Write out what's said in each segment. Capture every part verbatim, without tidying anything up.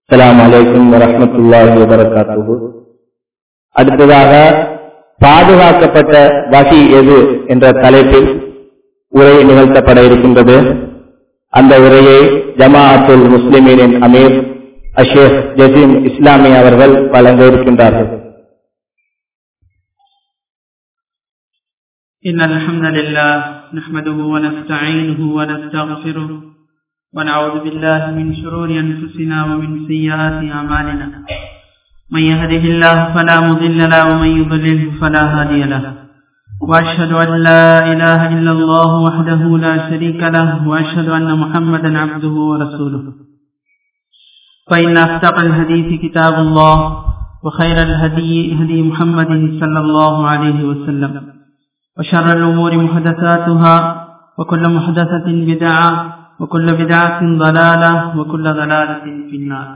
அஸ்ஸலாமு அலைக்கும் வரஹ்மத்துல்லாஹி வபரகாத்துஹு. அடுத்ததாக பாதுகாக்கப்பட்ட வஹி எது என்ற தலைப்பில் உரை நிகழ்த்தப்பட இருக்கின்றது. அந்த உரையை ஜமாஅத்துல் முஸ்லிமீனின் அமீர் அஷேக் ஜசீம் இஸ்லாமி அவர்கள் வழங்க இருக்கின்றார்கள். இன்னல் ஹம்தலில்லாஹ் நஹ்மதுஹு வ நஸ்தஈனுஹு வ நஸ்தக்ஃபிருஹு ونعوذ بالله من شرور أنفسنا ومن سيئات أعمالنا من يهده الله فلا مضل له ومن يضلل فلا هادي له وأشهد أن لا إله إلا الله وحده لا شريك له وأشهد أن محمدا عبده ورسوله فإن أصدق الحديث كتاب الله وخير الهدي هدي محمد صلى الله عليه وسلم وشر الأمور محدثاتها وكل محدثة بدعة وكل بدعة ضلالة وكل ضلالة في النار.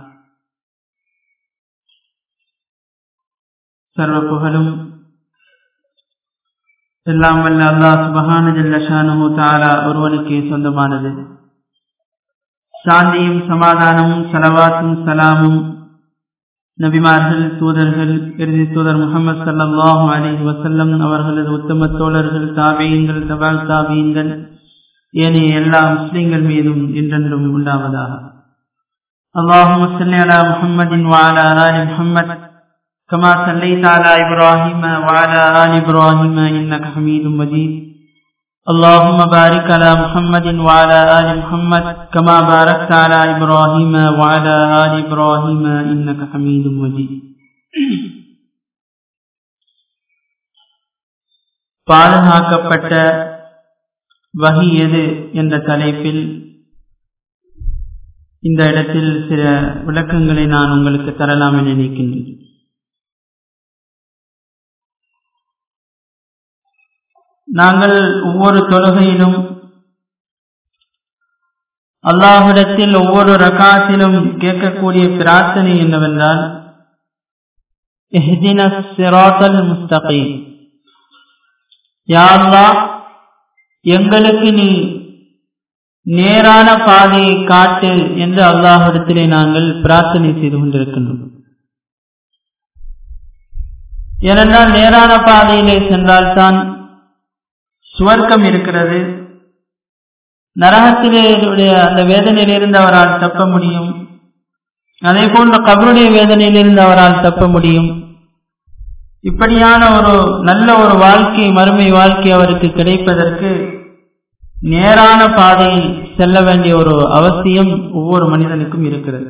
சர்வ புகழும் எல்லாம் வல்ல அல்லாஹ் சுப்ஹானஹு ஜல்ல ஷானஹு தஆலா ஒருவனுக்கே சொந்தமானது. சாந்தியும் சமாதானமும் ஸலவாத்தும் சலாமும் நபிமார்கள், தூதர்கள், இறுதி தூதர் முஹம்மது ஸல்லல்லாஹு அலைஹி வஸல்லம் அவர்களது உத்தம தோழர்கள், தாபீன்கள், தபா தாபீன்கள், ஏனைய எல்லா முஸ்லிம்கள் மீதும் என்றென்றும் உண்டாவதாக. அல்லாஹும்ம ஸல்லி அலா முஹம்மதின் வ அலா ஆலி முஹம்மத் கமா ஸல்லைத அலா இப்ராஹீம வ அலா ஆலி இப்ராஹீம இன்னக ஹமீதும் மஜீத். அல்லாஹும்ம பாரிக் அலா முஹம்மதின் வ அலா ஆலி முஹம்மத் கமா பாரக்த அலா இப்ராஹீம வ அலா ஆலி இப்ராஹீம இன்னக ஹமீதும் மஜீத். பாதுகாக்கப்பட்ட வஹி எது என்ற தலைப்பில் இந்த இடத்தில் சில விளக்கங்களை நான் உங்களுக்கு தரலாம் என நினைக்கின்றேன். நாங்கள் ஒவ்வொரு தொழுகையிலும் அல்லாஹ்விடத்தில் ஒவ்வொரு ரகாத்திலும் கேட்கக்கூடிய பிரார்த்தனை என்னவென்றால், இஹ்தினஸ் ஸிராத்தல் முஸ்தகீம், யா அல்லாஹ் எங்களுக்கு நீ நேரான பாதையை காட்டு என்று அல்லாஹ்விடத்திலே நாங்கள் பிரார்த்தனை செய்து கொண்டிருக்கின்றோம். ஏனென்றால் நேரான பாதையிலே சென்றால்தான் சுவர்க்கம் இருக்கிறது. நரகத்திலே அந்த வேதனையிலிருந்து அவரால் தப்ப முடியும். அதே போன்ற கபருடைய வேதனையிலிருந்து அவரால் தப்ப முடியும். இப்படியான ஒரு நல்ல ஒரு வாழ்க்கை, மறுமை வாழ்க்கை அவருக்கு கிடைப்பதற்கு நேரான பாதையில் செல்ல வேண்டிய ஒரு அவசியம் ஒவ்வொரு மனிதனுக்கும் இருக்கிறது.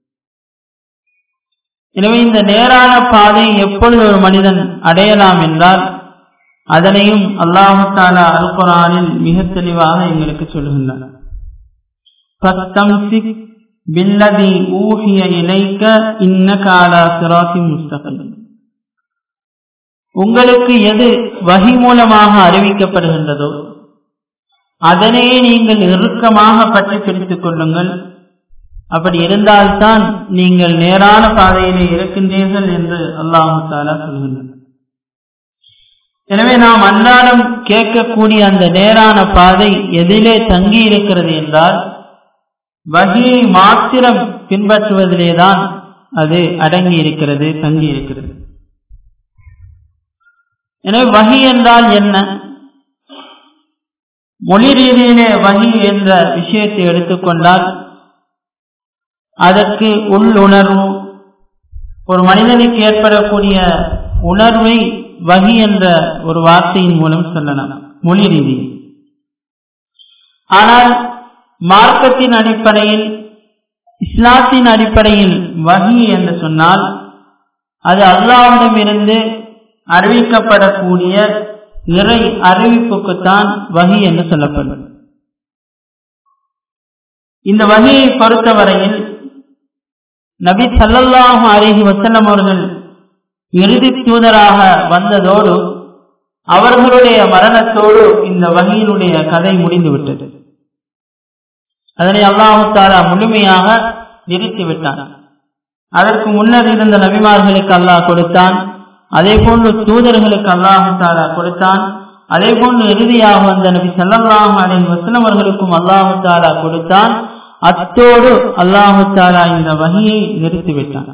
எனவே இந்த நேரான பாதையை எப்பொழுது ஒரு மனிதன் அடையலாம் என்றால், அதனையும் அல்லாஹ் தஆலா அல் குர்ஆனில் மிக தெளிவாக எங்களுக்கு சொல்லுகின்றார். ஃபஸ்தம்சிக் பில்லதி ஊஹிய இலைக இன்னக அலா ஸிராத்தின் முஸ்தகீம். உங்களுக்கு எது வஹி மூலமாக அறிவிக்கப்படுகின்றதோ அதனையே நீங்கள் இறுக்கமாக பற்றி பிடித்துக் கொள்ளுங்கள். அப்படி இருந்தால்தான் நீங்கள் நேரான பாதையிலே இருக்கின்றீர்கள் என்று அல்லாஹ் தஆலா சொல்கின்றார். எனவே நாம் அன்றாடம் கேட்கக்கூடிய அந்த நேரான பாதை எதிலே தங்கி இருக்கிறது என்றால், வஹியை மாத்திரம் பின்பற்றுவதிலேதான் அது அடங்கி இருக்கிறது, தங்கி இருக்கிறது. எனவே வஹி என்றால் என்ன? மொழி ரீதியிலே வஹி என்ற விஷயத்தை எடுத்துக்கொண்டால் அதற்கு உள்ளுணர்வு, ஒரு மனிதனுக்கு ஏற்படக்கூடிய உணர்வை வஹி என்ற ஒரு வார்த்தையின் மூலம் சொல்லலாம் மொழி ரீதியில். ஆனால் மார்க்கத்தின் அடிப்படையில், இஸ்லாத்தின் அடிப்படையில் வஹி என்று சொன்னால் அது அல்லாஹ்விடமிருந்து அறிவிக்கப்படக்கூடிய இறை அறிவிப்புக்குத்தான் வஹி என்று சொல்லப்படும். இந்த வஹியை பொறுத்தவரையில் நபி ஸல்லல்லாஹு அலைஹி வஸல்லம் அவர்கள் இறுதி தூதராக வந்ததோடு அவர்களுடைய மரணத்தோடு இந்த வஹியினுடைய கதை முடிந்துவிட்டது. அதனை அல்லாஹ் தஆலா முழுமையாக நிறுத்திவிட்டான். அதற்கு முன்னர் இருந்த நபிமார்களுக்கு அல்லாஹ் கொடுத்தான், அதே போன்று தூதர்களுக்கு அல்லாஹ் தஆலா கொடுத்தான். அதே போன்று இறுதியாக வந்த நபி ஸல்லல்லாஹு அலைஹி வஸல்லம் அவர்களுக்கும் அல்லாஹ் தஆலா கொடுத்தான். அத்தோடு அல்லாஹு தஆலா இந்த வஹியை நிறுத்திவிட்டான்.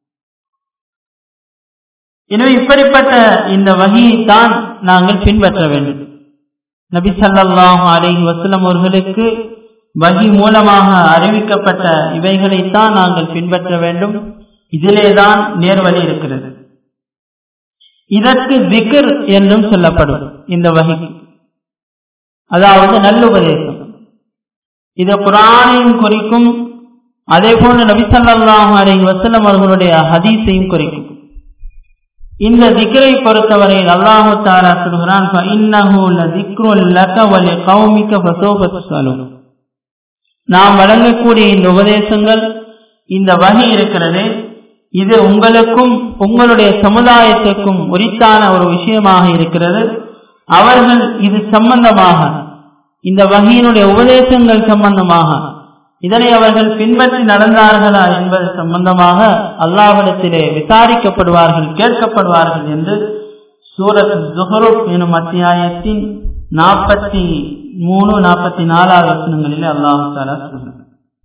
எனவே இப்படிப்பட்ட இந்த வஹியை தான் நாங்கள் பின்பற்ற வேண்டும். நபி ஸல்லல்லாஹு அலைஹி வஸல்லம் அவர்களுக்கு வஹி மூலமாக அறிவிக்கப்பட்ட இவைகளைத்தான் நாங்கள் பின்பற்ற வேண்டும். இதிலேதான் நேர்வழி இருக்கிறது. இதற்கு திக்ர் என்றும் சொல்லப்படும். இந்த வஹி அதாவது நல்லுபதேசம், இது குர்ஆனையும் குறிக்கும், அதே போன்று நபி ஸல்லல்லாஹு அலைஹி வஸல்லம் அவர்களுடைய ஹதீஸையும் குறிக்கும். இந்த திக்ரை பொறுத்தவரையில் அல்லாஹு தஆலா சொல்கிறான், ஃபஇன்னஹு லதிக்ருல் லக வ லிகௌமிக ஃபஸௌஃப துஸ்அலூன். நாம் வழங்கக்கூடிய இந்த உபதேசங்கள், இந்த வஹி இருக்கிறது, இது உங்களுக்கும் உங்களுடைய சமுதாயத்துக்கும் உரித்தான ஒரு விஷயமாக இருக்கிறது. அவர்கள் இது சம்பந்தமாக, இந்த வஹியினுடைய உபதேசங்கள் சம்பந்தமாக, இதனை அவர்கள் பின்பற்றி நடந்தார்களா என்பது சம்பந்தமாக அல்லாஹ்விடத்திலே விசாரிக்கப்படுவார்கள், கேட்கப்படுவார்கள் என்று சூரத் ஸுஹ்ருஃப் எனும் அத்தியாயத்தின் நாற்பத்தி மூணு நாற்பத்தி நாலாவது வசனங்களிலே அல்லாஹ் தஆலா சொல்கிறார்.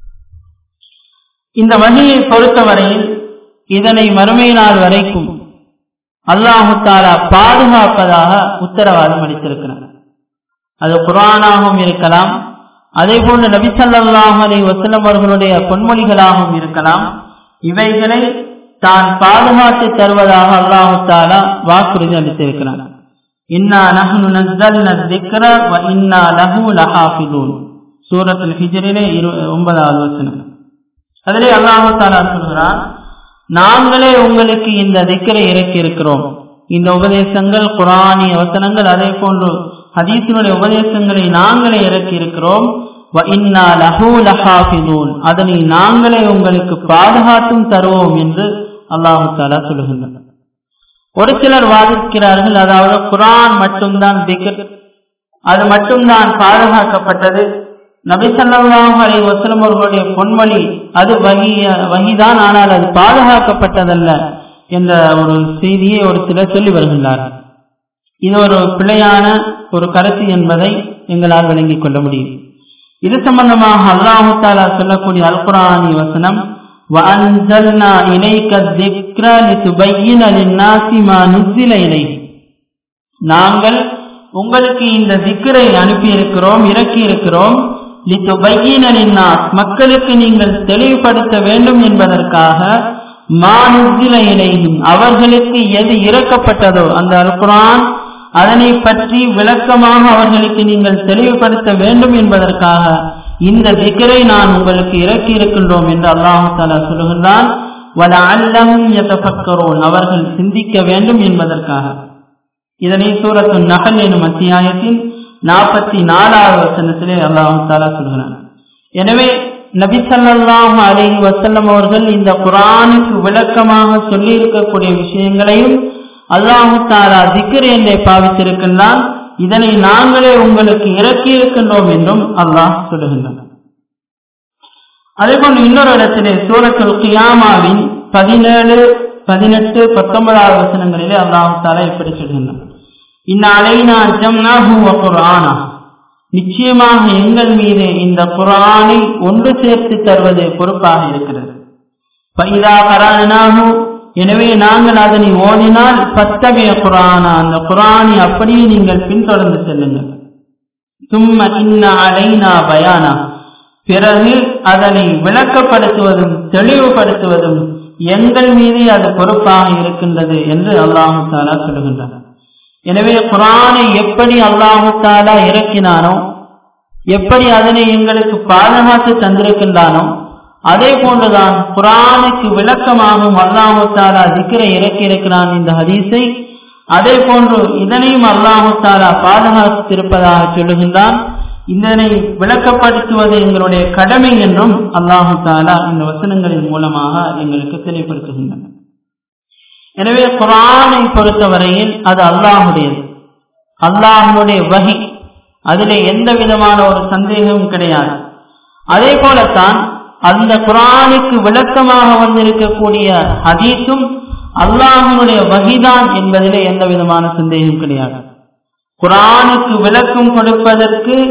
இந்த வஹியை பொறுத்தவரையில் இதனை மறுமை நாள் வரைக்கும் அல்லாஹ் தஆலா பாதுகாப்பதாக உத்தரவாதம் அளித்திருக்கிறார். அது குர்ஆனாகவும் இருக்கலாம், அதே போன்று நபி ஸல்லல்லாஹு அலைஹி வஸல்லம் அவர்களுடைய பொன்மொழிகளாகவும் இருக்கலாம். இவைகளை தான் பாதுகாத்து தருவதாக அல்லாஹ் தஆலா வாக்குறுதி அளித்திருக்கிறார். இன்னா நஹ்னு நஸ்ஸல்னா ذிக்ர வ இன்னா லஹு லஹாஃபிதூன். சூரத்துல் ஹிஜ்ரிலே ஒன்பதாவது வசனம். அதிலே அல்லாஹ் தஆலா சொல்கிறார், நாங்களே உங்களுக்கு இந்த திக்ரை இறக்கி இருக்கிறோம். இந்த உபதேசங்கள் குர்ஆனிய வசனங்கள், அதே போன்று ஹதீஸினுடைய உபதேசங்களை நாங்களே இறக்கி இருக்கிறோம். வ இன்னா லஹு லஹாஃபிதூன், அதனை நாங்களே உங்களுக்கு பாதுகாத்தும் தருவோம் என்று அல்லாஹ் தஆலா சொல்லுகின்றார். ஒரு சிலர் வாதிக்கிறார்கள், அதாவது குர்ஆன் மட்டும்தான் திக்ர், அது மட்டும்தான் பாதுகாக்கப்பட்டது, நபி ஸல்லல்லாஹு அலைஹி வஸல்லம் அவர்களுடைய பொன்மொழி அது வஹி வஹிதான், ஆனால் அது பாதுகாக்கப்பட்டதல்ல என்ற ஒரு செய்தியை ஒரு சிலர் சொல்லி வருகின்றார்கள். இது ஒரு பிழையான ஒரு கருத்து என்பதை எங்களால் விளங்கிக் கொள்ள முடியும். இது சம்பந்தமாக அல்லாஹ் தஆலா சொல்லக்கூடிய அல் குர்ஆனி வசனம், வஅன்ஸல்னா இலைக ذிக்ர லிதுபய்யின லின்னாஸி மா நுஸில இலைஹி. நாங்கள் உங்களுக்கு இந்த திக்ரை அனுப்பி இருக்கிறோம், இறக்கி இருக்கிறோம். லிதுபய்யின லின்னாஸ், மக்களுக்கு நீங்கள் தெளிவுபடுத்த வேண்டும் என்பதற்காக. மா நுஸில இலைஹி, அவர்களுக்கு எது இறக்கப்பட்டதோ அந்த அல் குர்ஆன், அதனை பற்றி விளக்கமாக அவர்களுக்கு நீங்கள் தெளிவுபடுத்த வேண்டும் என்பதற்காக இந்த திக்ரை நான் உங்களுக்கு இறக்கி இருக்கின்றோம் என்று அல்லாஹ் தஆலா சொல்லுகின்றான். வலஅல்லஹும் யதஃபக்கரூன், அவர்கள் சிந்திக்க வேண்டும் என்பதற்காக. இதனை சூரத்து நஹல் எனும் அத்தியாயத்தின் நாற்பத்தி நாலாவது வசனத்திலே அல்லாஹ் தஆலா சொல்கிறான். எனவே நபி ஸல்லல்லாஹு அலைஹி வஸல்லம் அவர்கள் இந்த குர்ஆனுக்கு விளக்கமாக சொல்லி இருக்கக்கூடிய விஷயங்களையும் அல்லாஹ் தஆலா திக்ர் என்றே பாவித்திருக்கின்றான். இதனை நாங்களே உங்களுக்கு இறக்கி இருக்கின்றோம் என்றும் அல்லாஹ் சொல்லுகின்றான். அதேபோன்று இன்னொரு இடத்திலே சூரத்துல் கியாமாவின் பதினேழு பதினெட்டு பத்தொன்பதாவது வசனங்களிலே அல்லாஹ் தஆலா இப்படி சொல்கின்றான், இன்ன அலைனா ஜம்னாஹு வ குர்ஆனா, நிச்சயமாக எங்கள் மீது இந்த குர்ஆனை ஒன்று சேர்த்து தருவது பொறுப்பாக இருக்கிறது. ஃபைதா கரஅனாஹு, எனவே நாங்கள் அதனை ஓதினால் பத்தபிய குர்ஆனா, அந்த குர்ஆனை அப்படியே நீங்கள் பின்தொடர்ந்து செல்லுங்கள். சும்ம இன்ன அலைனா பயானா, பிறகு அதனை விளக்கப்படுத்துவதும் தெளிவுபடுத்துவதும் எங்கள் மீது அது பொறுப்பாக இருக்கின்றது என்று அல்லாஹ் தஆலா சொல்லுகின்றார். எனவே குர்ஆனை எப்படி அல்லாஹ் தஆலா இறக்கினானோ, எப்படி அதனை எங்களுக்கு பாதுகாத்து தந்திருக்கின்றானோ, அதே போன்றுதான் குர்ஆனுக்கு விளக்கமாகவும் அல்லாஹ் தஆலா திக்ரை இறக்கி இருக்கிறான் இந்த ஹதீஸை. அதே போன்று இதனையும் அல்லாஹ் தஆலா பாதுகாத்திருப்பதாக சொல்லுகின்றான். இதனை விளக்கப்படுத்துவது எங்களுடைய கடமை என்றும் அல்லாஹ் தஆலா இந்த வசனங்களின் மூலமாக எங்களுக்கு தெளிவுபடுத்துகின்றன. எனவே குர்ஆனை பொறுத்தவரையில் அது அல்லாஹுடையது, அல்லாஹ்வுடைய வஹி, அதிலே எந்த விதமான ஒரு சந்தேகமும் கிடையாது. அதே போலத்தான் அந்த குர்ஆனுக்கு விளக்கமாக வந்திருக்கக்கூடிய ஹதீஸும் அல்லாஹ்வுடைய வஹிதான் என்பதிலே எந்த விதமான சந்தேகம் கிடையாது. குர்ஆனுக்கு விளக்கம் கொடுப்பதற்கு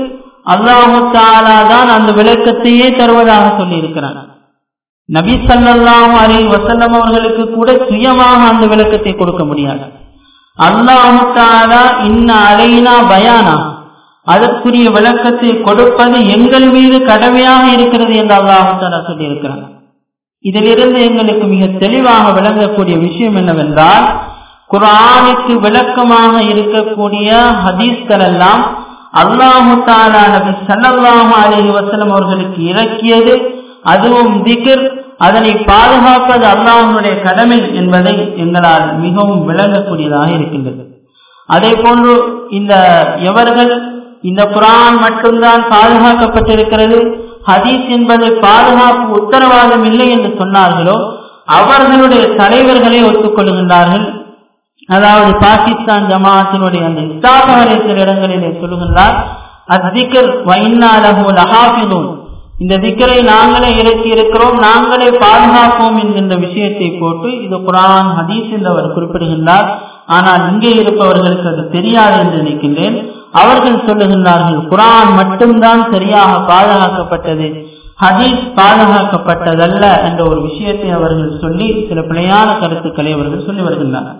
அல்லாஹு தஆலா தான் அந்த விளக்கத்தையே தருவதாக சொல்லி இருக்கிறான். நபி ஸல்லல்லாஹு அலைஹி வஸல்லம் அவர்களுக்கு கூட சுயமாக அந்த விளக்கத்தை கொடுக்க முடியாது. அல்லாஹு தஆலா இன்ன அலைனா பயானா, அதற்குரிய விளக்கத்தை கொடுப்பது எங்கள் மீது கடமையாக இருக்கிறது என்று அல்லாஹு தஆலா சொல்லி இருக்கிறான். இதிலிருந்து எங்களுக்கு மிக தெளிவாக விளங்கக்கூடிய விஷயம் என்னவென்றால், குர்ஆனுக்கு விளக்கமாக இருக்கக்கூடிய ஹதீஸ்கள் எல்லாம் அல்லாஹு தஆலா நபி ஸல்லல்லாஹு அலைஹி வஸல்லம் அவர்களுக்கு இறக்கியது. அதுவும் திக்ர், அதனை பாதுகாப்பது அல்லாஹ்வுடைய கடமை என்பதை எங்களால் மிகவும் விளங்கக்கூடியதாக இருக்கின்றது. அதே போன்று இந்த எவர்கள் இந்த குர்ஆன் மட்டும்தான் பாதுகாக்கப்பட்டிருக்கிறது, ஹதீஸ் என்பது பாதுகாப்பு உத்தரவாதம் இல்லை என்று சொன்னார்களோ அவர்களுடைய தலைவர்களை ஒத்துக்கொள்கின்றார்கள். அதாவது பாகிஸ்தான் ஜமாஅத்தினுடைய அந்த இஸ்தாபகரை சில இடங்களிலே சொல்லுகின்றார், அத்திக்ர் வ இன்னா லஹு லஹாஃபிதூன், இந்த திக்ரை நாங்களே இறக்கி இருக்கிறோம், நாங்களே பாதுகாப்போம் என்கின்ற விஷயத்தை போட்டு இது குர்ஆன் ஹதீஸ் என்று அவர் குறிப்பிடுகின்றார். ஆனால் இங்கே இருப்பவர்களுக்கு அது தெரியாது என்று நினைக்கின்றேன். அவர்கள் சொல்லுகின்றார்கள் குர்ஆன் மட்டும்தான் சரியாக பாதுகாக்கப்பட்டது, ஹதீஸ் பாதுகாக்கப்பட்டதல்ல என்ற ஒரு விஷயத்தை அவர்கள் சொல்லி சில பிழையான கருத்துக்களை அவர்கள் சொல்லி வருகின்றனர்.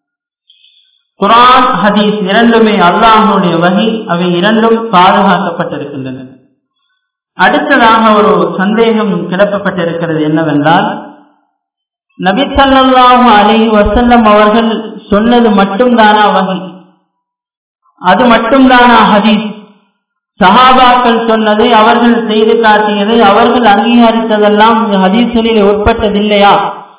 குர்ஆன் ஹதீஸ் இரண்டுமே அல்லாஹ்வுடைய வஹி, அவை இரண்டும் பாதுகாக்கப்பட்டிருக்கின்றன. அடுத்ததாக ஒரு சந்தேகம் கிளப்பப்பட்டிருக்கிறது என்னவென்றால், நபி ஸல்லல்லாஹு அலைஹி வஸல்லம் அவர்கள் சொன்னது மட்டும்தானா வஹி, அது மட்டும்தானா ஹதீஸ்? சஹாபாக்கள் சொன்னதை, அவர்கள் செய்து காட்டியதை, அவர்கள் அங்கீகரித்ததெல்லாம் இந்த ஹதீஸ்களில் உட்பட்டதில்லையா?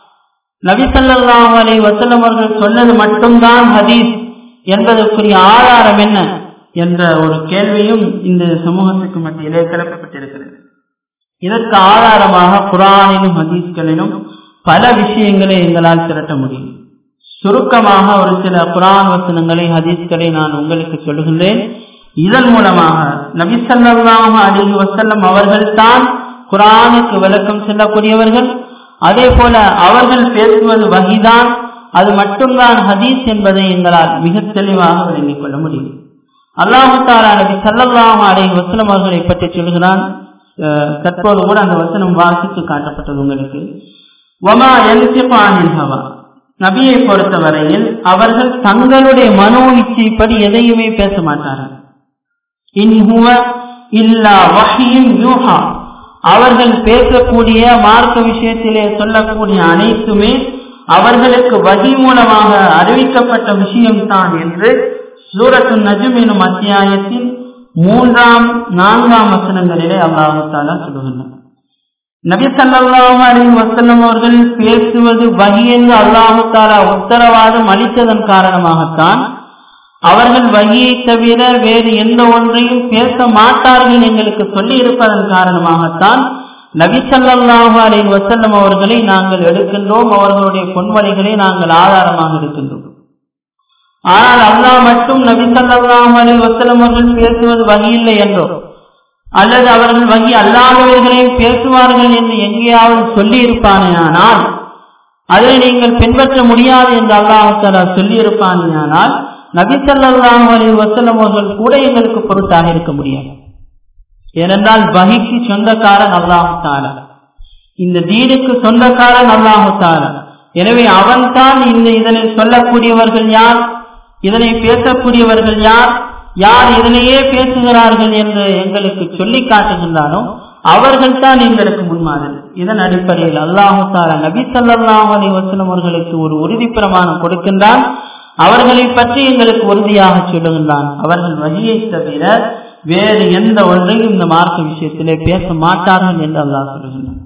நபி ஸல்லல்லாஹு அலைஹி வஸல்லம் அவர்கள் சொன்னது மட்டும்தான் ஹதீஸ் என்பதற்குரிய ஆதாரம் என்ன என்ற ஒரு கேள்வியும் இந்த சமூகத்துக்கு மத்தியிலே கிளப்பப்பட்டிருக்கிறது. இதற்கு ஆதாரமாக குர்ஆனிலும் ஹதீஸ்களிலும் பல விஷயங்களை எங்களால் திரட்ட முடியும். சுருக்கமாக ஒரு சில குர்ஆன் வசனங்களை, ஹதீஸ்களை நான் உங்களுக்கு சொல்லுகின்றேன். இதன் மூலமாக நபி ஸல்லல்லாஹு அலைஹி வஸல்லம் அவர்கள் தான் குர்ஆனுக்கு விளக்கம் சொல்லக்கூடியவர்கள். அதே போல அவர்கள் பேசுவது வஹிதான், அது மட்டும்தான் ஹதீஸ் என்பதை எங்களால் மிக தெளிவாக விளங்கிக் கொள்ள முடியும். அல்லாஹு தஆலா நபி ஸல்லல்லாஹு அலைஹி வஸல்லம் அவர்களை பற்றி சொல்கிறான். தற்போது கூட அந்த வசனம் வாசித்து காட்டப்பட்டது உங்களுக்கு. வமா யன்திகு அனில் ஹவா, நபியை பொறுத்தவரையில் அவர்கள் தங்களுடைய மனோ இச்சைப்படி எதையுமே பேச மாட்டார்கள். இன் ஹுவ இல்லா வஹ்யுன் யூஹா, அவர்கள் பேசக்கூடிய மார்க்க விஷயத்திலே சொல்லக்கூடிய அனைத்துமே அவர்களுக்கு வஹி மூலமாக அறிவிக்கப்பட்ட விஷயம்தான் என்று சூரத்து நஜ்ம் எனும் அத்தியாயத்தின் மூன்றாம் நான்காம் வசனங்களிலே அல்லாஹ் தஆலா சொல்லுகின்றார். நபி ஸல்லல்லாஹு அலைஹி வஸல்லம் அவர்கள் பேசுவது வஹி என்று அல்லாஹ் தஆலா உத்தரவாதம் அளித்ததன் காரணமாகத்தான் அவர்கள் வஹியை தவிர வேறு எந்த ஒன்றையும் பேச மாட்டார்கள் எங்களுக்கு சொல்லி இருப்பதன் காரணமாகத்தான் நபி ஸல்லல்லாஹு அலைஹி வஸல்லம் அவர்களை நாங்கள் எடுக்கின்றோம், அவர்களுடைய பொன்மொழிகளை நாங்கள் ஆதாரமாக எடுக்கின்றோம். ஆனால் அல்லாஹ் மட்டும் நபி ஸல்லல்லாஹு அலைஹி வஸல்லம் அவர்கள் பேசுவது வஹி இல்லை என்றோ அல்லது அவர்கள் வஹி அல்லாதவர்களையும் பேசுவார்கள் என்று எங்கேயாவது சொல்லி இருப்பானேயானால் அதை நீங்கள் பின்பற்ற முடியாது என்று அல்லாஹ் தஆலா சொல்லி இருப்பானேயானால் நபி ஸல்லல்லாஹு அலைஹி வஸல்லம் அவர்கள் கூட எங்களுக்கு பொறுத்தாக இருக்க முடியாது. ஏனென்றால் வஹிக்கு சொந்தக்காரன் அல்லாஹ் தஆலா, இந்த தீனுக்கு சொந்தக்காரன் அல்லாஹ் தஆலா. எனவே அவன் தான் இந்த இதனை சொல்லக்கூடியவர்கள் யார், இதனை பேசக்கூடியவர்கள் யார், யார் இதனையே பேசுகிறார்கள் என்று எங்களுக்கு சொல்லி காட்டுகின்றானோ அவர்கள் தான் எங்களுக்கு முன்மாதிரி. இதன் அடிப்படையில் அல்லாஹ் தஆலா நபி ஸல்லல்லாஹு அலைஹி வஸல்லம் அவர்களுக்கு ஒரு உறுதி பிரமாணம் கொடுக்கின்றான். அவர்களை பற்றி எங்களுக்கு உறுதியாக சொல்லுகின்றான், அவர்கள் வஹியை தவிர வேறு எந்த ஒன்றையும் இந்த மார்க்க விஷயத்திலே பேச மாட்டார்கள் என்று அல்லாஹ் சொல்லுகின்றான்.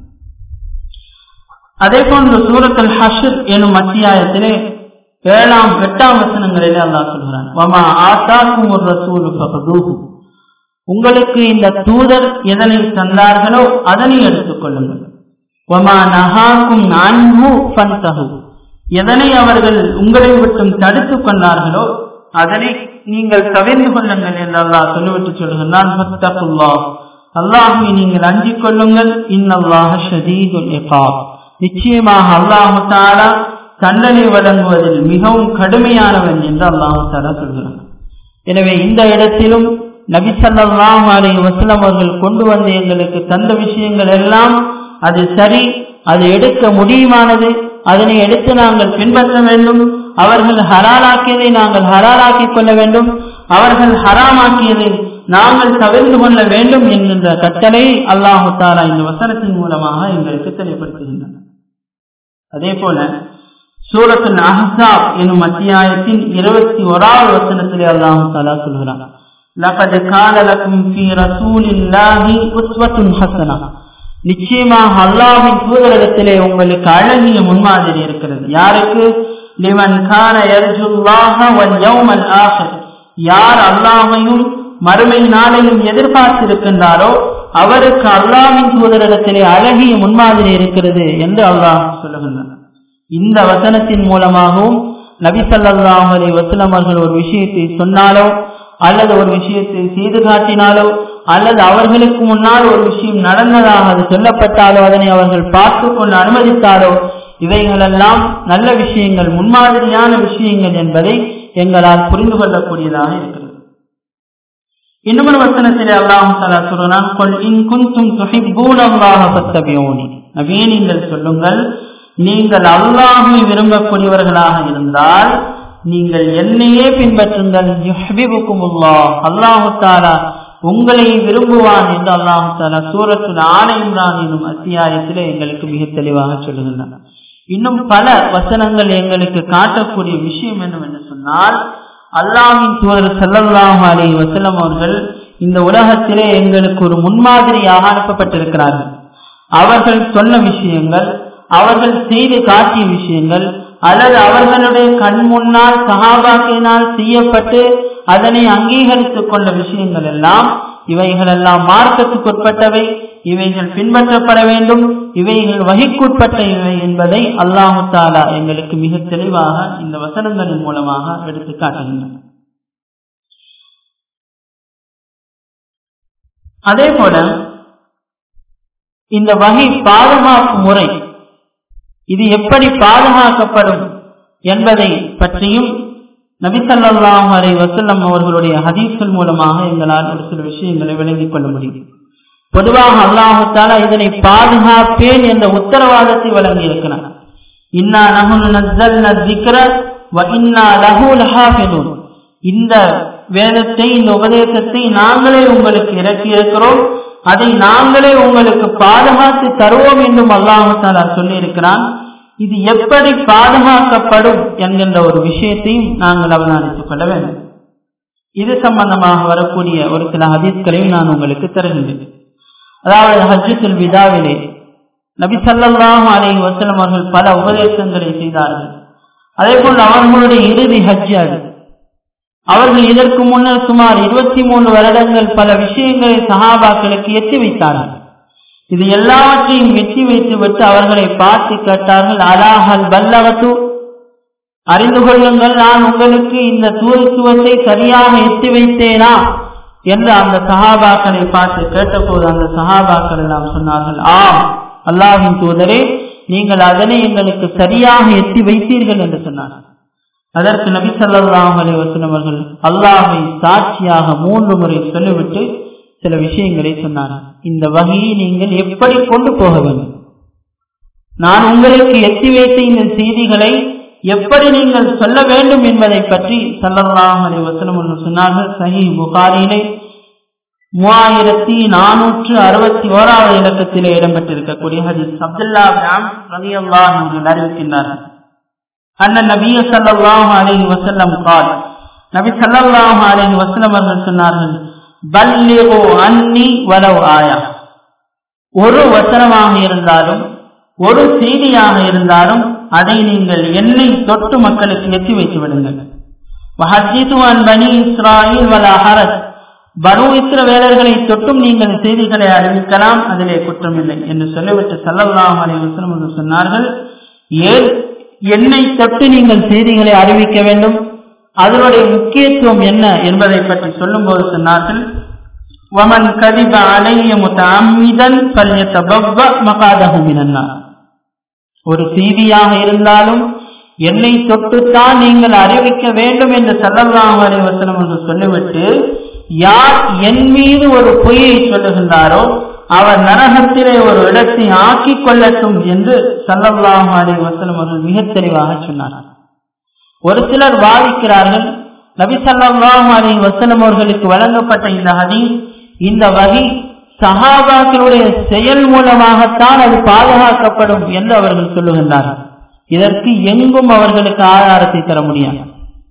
அதே போன்று சூரத்துல் ஹஷ்ர் எனும் அத்தியாயத்திலே ஏழாம் எட்டாம் வசனங்களிலே அல்லாஹ் சொல்கிறான், வமா ஆதாகுமுர் ரசூலு ஃபஹுதூஹு, உங்களுக்கு இந்த தூதர் எதனை தந்தார்களோ அதனை எடுத்துக் கொள்ளுங்கள். வமா நஹாகும் அன்ஹு ஃபன்தஹு, எதனை அவர்கள் உங்களை விட்டும் தடுத்துக் கொண்டார்களோ அதனை நீங்கள் தவிர்த்து கொள்ளுங்கள் என்று அல்லாஹ் சொல்லிவிட்டு சொல்கிறான். ஃபத்தகுல்லாஹ், அல்லாஹ்வை நீங்கள் அஞ்சிக் கொள்ளுங்கள். இன்னல்லாஹ ஷதீதுல் இகாப், நிச்சயமாக அல்லாஹ் தஆலா தண்டனை வழங்குவதில் மிகவும் கடுமையானவன் என்று அல்லாஹ் தஆலா சொல்கிறான். எனவே இந்த இடத்திலும் நபி ஸல்லல்லாஹு அலைஹி வஸல்லம் அவர்கள் கொண்டு வந்து எங்களுக்கு தந்த விஷயங்கள் எல்லாம் அது சரி, அது எடுக்க முடியுமானது, அதனை எடுத்து நாங்கள் பின்பற்ற வேண்டும். அவர்கள் ஹலாலாக்கியதை நாங்கள் ஹலாலாக்கிக் கொள்ள வேண்டும், அவர்கள் ஹராமாக்கியதை நாங்கள் தவிர்த்து கொள்ள வேண்டும் என்கின்ற கட்டளை அல்லாஹு தஆலா இந்த வசனத்தின் மூலமாக எங்களுக்கு தெளிவுபடுத்துகின்றனர். அதே போல சூரத்துல் அஹ்ஸாப் எனும் அத்தியாயத்தின் இருபத்தி ஓராவது வசனத்திலே அல்லாஹு தஆலா சொல்கிறார், லகத் கான லகும் ஃபீ ரசூலில்லாஹி உஸ்வத்துன் ஹஸனா, நிச்சயமாக அல்லாஹ்வின் தூதரிடத்திலே உங்களுக்கு அழகிய முன்மாதிரி இருக்கிறது. யாருக்கு? லிமன் கான யர்ஜுல்லாஹ வல் யௌமல் ஆகிர், யார் அல்லாஹ்வையும் மறுமை நாளையும் எதிர்பார்த்திருக்கின்றாரோ அவருக்கு அல்லாஹ்வின் தூதரிடத்திலே அழகிய முன்மாதிரி இருக்கிறது என்று அல்லாஹ் சொல்லுகின்றார். இந்த வசனத்தின் மூலமாகவும் நபி ஸல்லல்லாஹு அலைஹி வஸல்லம் அவர்கள் ஒரு விஷயத்தை சொன்னாலோ அல்லது ஒரு விஷயத்தை செய்து காட்டினாலோ அல்லது அவர்களுக்கு முன்னால் ஒரு விஷயம் நடந்ததாக அது சொல்லப்பட்டாலோ அதனை அவர்கள் பார்த்து கொண்டு அனுமதித்தாலோ இவைகளெல்லாம் நல்ல விஷயங்கள், முன்மாதிரியான விஷயங்கள் என்பதை எங்களால் புரிந்து கொள்ளக்கூடியதாக இருக்கிறது. இன்னொரு வசனத்திலே அல்லாஹ் தஆலா சொல்றான், குல் இன் குன்தும் துஹிப்பூனல்லாஹ ஃபத்தபியூனி, நபியே நீங்கள் சொல்லுங்கள், நீங்கள் அல்லாஹ்வை விரும்பக்கூடியவர்களாக இருந்தால் நீங்கள் என்னையே பின்பற்றுங்கள். யுஹ்பிபுகுமுல்லாஹ், அல்லாஹ் தஆலா உங்களை விரும்புவான் என்று அல்லாஹ் தஆலா சூரத்துல் ஆல இம்ரான் எனும் அத்தியாயத்திலே எங்களுக்கு மிக தெளிவாக சொல்லுகின்றார். இன்னும் பல வசனங்கள் எங்களுக்கு காட்டக்கூடிய விஷயம் என்னவென்று சொன்னால், அல்லாஹ்வின் தூதர் ஸல்லல்லாஹு அலைஹி வஸல்லம் அவர்கள் இந்த உலகத்திலே எங்களுக்கு ஒரு முன்மாதிரியாக அனுப்பப்பட்டிருக்கிறார்கள். அவர்கள் சொன்ன விஷயங்கள், அவர்கள் செய்து காட்டிய விஷயங்கள் அல்லது அவர்களுடைய கண் முன்னால் சஹாபாக்களினால் செய்யப்பட்டு அதனை அங்கீகரித்துக் கொண்ட விஷயங்கள் எல்லாம் இவைகளெல்லாம் மார்க்கத்துக்குட்பட்டவை, இவைகள் பின்பற்றப்பட வேண்டும், இவைகள் வகைக்குட்பட்ட இவை என்பதை அல்லாஹு தஆலா எங்களுக்கு மிக தெளிவாக இந்த வசனங்களின் மூலமாக எடுத்து காட்டுகின்றனர். அதே போல இந்த வகை பாதுகாப்பு முறை இது எப்படி பாதுகாக்கப்படும் என்பதை பற்றியும் நபி ஸல்லல்லாஹு அலைஹி வஸல்லம் அவர்களுடைய ஹதீஸ்கள் மூலமாக எங்களால் ஒரு சில விஷயங்களை விளங்கிக் கொள்ள முடியும். பொதுவாக அல்லாஹ் தஆலா இதனை பாதுகாப்பேன் என்ற உத்தரவாதத்தை வழங்கி இருக்கிறார். இன்னா நஹ்னு நஸல்னா ذிக்ர வ இன்னா லஹு லஹாஃபிதுன், இந்த வேதத்தை, இந்த உபதேசத்தை நாங்களே உங்களுக்கு இறக்கி இருக்கிறோம், அதை நாங்களே உங்களுக்கு பாதுகாத்து தருவோம் என்றும் அல்லாஹ் தஆலா சொல்லி இருக்கிறான். இது எப்படி பாதுகாக்கப்படும் என்கின்ற ஒரு விஷயத்தையும் நாங்கள் அவதானித்துக் கொள்ள வேண்டும். இது சம்பந்தமாக வரக்கூடிய ஒரு சில ஹதீஸ்களையும் நான் உங்களுக்கு தருகின்றேன். அதாவது ஹஜ்ஜத்துல் விதாவிலே நபி ஸல்லல்லாஹு அலைஹி வஸல்லம் அவர்கள் பல உபதேசங்களை செய்தார்கள். அதே போல் அவர்களுடைய இறுதி ஹஜ் அது. அவர்கள் இதற்கு முன்னர் சுமார் இருபத்தி மூன்று வருடங்கள் பல விஷயங்களை சஹாபாக்களுக்கு எட்டி வைத்தார்கள். இது எல்லாவற்றையும் வெற்றி வைத்து விட்டு அவர்களை பார்த்து கேட்டார்கள், அலாஹல் பல்லகத்து, அறிந்து கொள்ளுங்கள், நான் உங்களுக்கு இந்த தூதுத்துவத்தை சரியாக எட்டி வைத்தேனா என்று அந்த சஹாபாக்களை பார்த்து கேட்டபோது அந்த சஹாபாக்கள் எல்லாம் சொன்னார்கள், ஆம் அல்லாஹ்வின் தூதரே, நீங்கள் அதனை எங்களுக்கு சரியாக எட்டி வைத்தீர்கள் என்று சொன்னார்கள். அதற்கு நபி ஸல்லல்லாஹு அலைஹி வஸல்லம் அவர்கள் அல்லாஹ்வை சாட்சியாக மூன்று முறை சொல்லிவிட்டு சில விஷயங்களை சொன்னார்கள். இந்த வகையை நீங்கள் எப்படி கொண்டு போக வேண்டும், நான் உங்களுக்கு எட்டி வைத்த இந்த செய்திகளை எப்படி நீங்கள் சொல்ல வேண்டும் என்பதை பற்றி ஸல்லல்லாஹு அலைஹி வஸல்லம் அவர்கள் சொன்னார்கள். சஹீஹ் புகாரியிலே மூவாயிரத்தி நானூற்று அறுபத்தி ஓராவது இலக்கத்திலே இடம்பெற்றிருக்கக்கூடிய ஹதீஸ் அப்துல்லா இப்னு அம்ர் ரலியல்லாஹு அன்ஹு அறிவிக்கின்றார்கள். அன்ன நபி ஸல்லல்லாஹு அலைஹி வஸல்லம் قال, நபி ஸல்லல்லாஹு அலைஹி வஸல்லம் அவர்கள் சொன்னார்கள், பல்லிகு அன்னி வலவ் ஆயா, ஒரு வசனமாக இருந்தாலும் ஒரு செய்தியாக இருந்தாலும் அதை நீங்கள் என்னை தொட்டு மக்களுக்கு எட்டி வைத்து விடுங்கள். வஹஜ்ஜிது அன் பனி இஸ்ராயீல் வலா ஹரஜ், பனு இஸ்ரவேலர்களை தொட்டும் நீங்கள் செய்திகளை அறிவிக்கலாம், அதிலே குற்றமில்லை என்று சொல்லிவிட்டு ஸல்லல்லாஹு அலைஹி வஸல்லம் அவர்கள் சொன்னார்கள், ஏன் என்னை தொட்டு நீங்கள் செய்திகளை அறிவிக்க வேண்டும், அதனுடைய முக்கியத்துவம் என்ன என்பதை பற்றி சொல்லும் போது சொன்னார்கள், وَمَنْ كَذِبَ عَلَيَّ مُتَعَمِّدًا فَلْيَتَبَوَّأْ مَقْعَدَهُ مِنَ النَّارِ, ஒரு செய்தியாக இருந்தாலும் என்னை தொட்டுத்தான் நீங்கள் அறிவிக்க வேண்டும் என்று ஸல்லல்லாஹு அலைஹி வஸல்லம் அவர்கள் சொல்லிவிட்டு யார் என் மீது ஒரு பொய்யை சொல்லுகின்றாரோ அவர் நரகத்திலே ஒரு இடத்தை ஆக்கிக் கொள்ளட்டும் என்று ஸல்லல்லாஹு அலைஹி வஸல்லம் அவர்கள் மிக தெளிவாக சொன்னார்கள். ஒரு சிலர் வாதிக்கிறார்கள், நபி ஸல்லல்லாஹு அலைஹி வஸல்லம் அவர்களுக்கு வழங்கப்பட்ட இந்த ஹதீஸ், இந்த வஹி சஹாபாக்களுடைய செயல் மூலமாகத்தான் அது பாதுகாக்கப்படும் என்று அவர்கள் சொல்லுகின்றார்கள். இதற்கு எங்கும் அவர்களுக்கு ஆதாரத்தை தர முடியாது.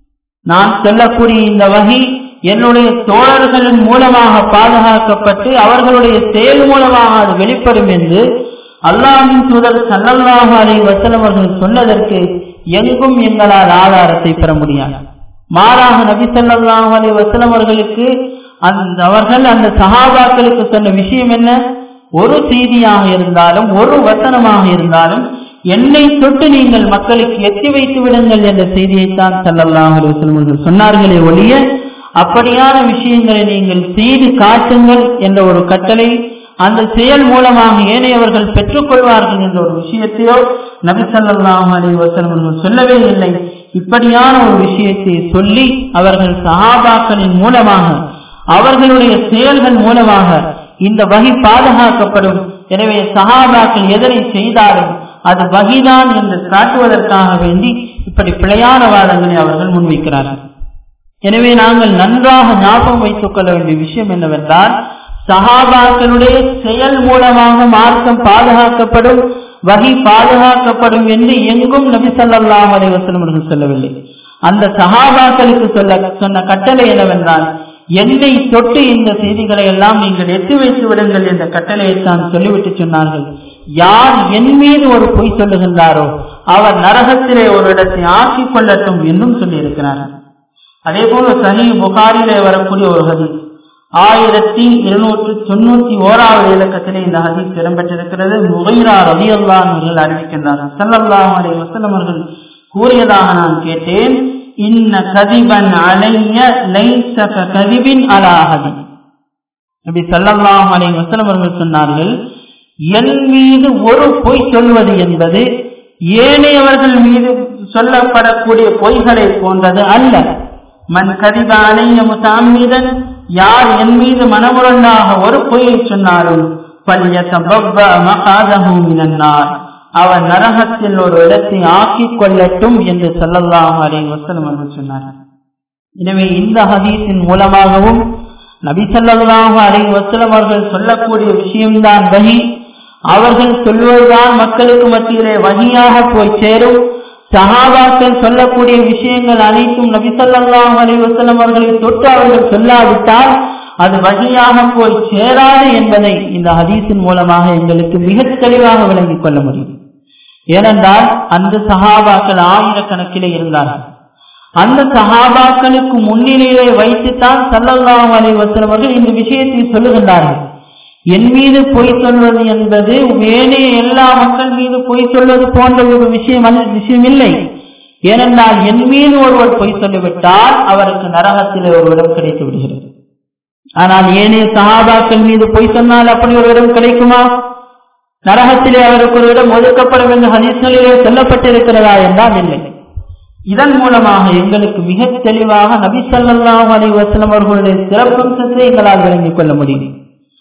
நான் சொல்லக்கூடிய இந்த வஹி என்னுடைய தோழர்களின் மூலமாக பாதுகாக்கப்பட்டு அவர்களுடைய செயல் மூலமாக அது வெளிப்படும் என்று அல்லாஹ்வின் தூதர் ஸல்லல்லாஹு அலைஹி வஸல்லம் அவர்கள் சொன்னதற்கு எங்கும் எங்களால் ஆதாரத்தை பெற முடியாது. மாறாக நபி ஸல்லல்லாஹு அலைஹி வஸல்லம் அவர்களுக்கு அந்த அவர்கள் அந்த சஹாபாக்களுக்கு சொன்ன விஷயம் என்ன? ஒரு செய்தியாக இருந்தாலும் ஒரு வசனமாக இருந்தாலும் என்னை தொட்டு நீங்கள் மக்களுக்கு எத்தி வைத்து விடுங்கள் என்ற செய்தியைத்தான் ஸல்லல்லாஹு அலைஹி வஸல்லம் அவர்கள் சொன்னார்களே ஒழிய அப்படியான விஷயங்களை நீங்கள் செய்து காட்டுங்கள் என்ற ஒரு கட்டளை, அந்த செயல் மூலமாக ஏனையவர்கள் பெற்றுக் கொள்வார்கள் என்ற ஒரு விஷயத்தையோ நபி ஸல்லல்லாஹு அலைஹி வஸல்லம் அவர்கள் சொல்லவே இல்லை. இப்படியான ஒரு விஷயத்தை சொல்லி அவர்கள் சஹாபாக்களின் மூலமாக அவர்களுடைய செயல்கள் மூலமாக இந்த வஹி பாதுகாக்கப்படும். எனவே சஹாபாக்கள் எதனை செய்தாலும் அது வஹிதான் என்று காட்டுவதற்காக வேண்டி இப்படி பிழையான வாதங்களை அவர்கள் முன்வைக்கிறார்கள். எனவே நாங்கள் நன்றாக ஞாபகம் வைத்துக் கொள்ள வேண்டிய விஷயம் என்னவென்றால், சஹாபாக்களுடைய செயல் மூலமாக மார்க்கம் பாதுகாக்கப்படும், வஹி பாதுகாக்கப்படும் என்று எங்கும் நபி ஸல்லல்லாஹு அலைஹி வஸல்லம் அவர்கள் சொல்லவில்லை. அந்த சஹாபாக்களுக்கு சொல்ல சொன்ன கட்டளை என்னவென்றால், என்னை தொட்டு இந்த செய்திகளை எல்லாம் நீங்கள் எட்டு வைத்து விடுங்கள் என்ற கட்டளையைத்தான் சொல்லிவிட்டு சொன்னார்கள். யார் என் மீது ஒரு பொய் சொல்லுகின்றாரோ அவர் நரகத்திலே ஒரு இடத்தை ஆக்கிக் கொள்ளட்டும் என்றும் சொல்லி இருக்கிறார்கள். அதே போல சஹீஹ் புகாரிலே வரக்கூடிய ஒரு ஹதீஸ் ஆயிரத்தி இருநூற்று தொண்ணூத்தி ஓராவது இலக்கத்திலே இந்த ஹதீஸ் இடம்பெற்றிருக்கிறது. முகைரா ரலியல்லாஹு அன்ஹு அவர்கள் அறிவிக்கின்றார்கள், ஸல்லல்லாஹு அலைஹி வஸல்லம் அவர்கள் கூறியதாக நான் கேட்டேன், இன்ன கதிபன் அலைய லைஸ கதிபின் அலா அஹதி. நபி ஸல்லல்லாஹு அலைஹி வஸல்லம் அவர்கள் சொன்னார்கள், என் மீது ஒரு பொய் சொல்வது என்பது ஏனையவர்கள் மீது சொல்லப்படக்கூடிய பொய்களை போன்றது அல்ல. மன் கதிப அலைய முதஅம்மிதன், யார் என் மீது மனமுரண்டாக ஒரு பொய்யை சொன்னாலும் ஃபல்யதபவ்வ மகாதஹு மினன் நார், அவர் நரகத்தில் ஒரு இடத்தை ஆக்கிக் கொள்ளட்டும் என்று ஸல்லல்லாஹு அலைஹி வஸல்லம் அவர்கள் சொன்னார்கள். எனவே இந்த ஹதீஸின் மூலமாகவும் நபி ஸல்லல்லாஹு அலைஹி வஸல்லம் அவர்கள் சொல்லக்கூடிய விஷயம்தான் வஹி. அவர்கள் சொல்வதுதான் மக்களுக்கு மத்தியிலே வஹியாக போய் சேரும். சஹாபாக்கள் சொல்லக்கூடிய விஷயங்கள் அனைத்தும் நபி ஸல்லல்லாஹு அலைஹி வஸல்லம் அவர்களை தொட்டு அவர்கள் சொல்லாவிட்டால் அது வஹியாக போய் சேராது என்பதை இந்த ஹதீஸின் மூலமாக எங்களுக்கு மிக தெளிவாக விளங்கிக் கொள்ள முடியும். ஏனென்றால் அந்த சஹாபாக்கள் ஆயிரக்கணக்கிலே இருந்தார்கள். அந்த சஹாபாக்களுக்கு முன்னிலையிலே வைத்துத்தான் ஸல்லல்லாஹு அலைஹி வஸல்லம் அவர்கள் இந்த விஷயத்தை சொல்லுகின்றார்கள். என் மீது பொய் சொல்வது என்பது ஏனைய எல்லா மக்கள் மீது பொய் சொல்வது போன்ற ஒரு விஷயம் விஷயம் இல்லை. ஏனென்றால் என் மீது ஒருவர் பொய் சொல்லிவிட்டால் அவருக்கு நரகத்திலே ஒரு இடம் கிடைத்து விடுகிறது. ஆனால் ஏனைய சஹாபாக்கள் மீது பொய் சொன்னால் அப்படி ஒரு இடம் கிடைக்குமா? நரகத்திலே அவருக்கு ஒரு இடம் ஒதுக்கப்படும் என்று ஹதீஸ்களிலே சொல்லப்பட்டிருக்கிறதா என்றால் இல்லை. இதன் மூலமாக எங்களுக்கு மிக தெளிவாக நபி ஸல்லல்லாஹு அலைஹி வஸல்லம் அவர்களுடைய சிறப்பம்சத்தை எங்களால் விளங்கிக் கொள்ள முடியும்.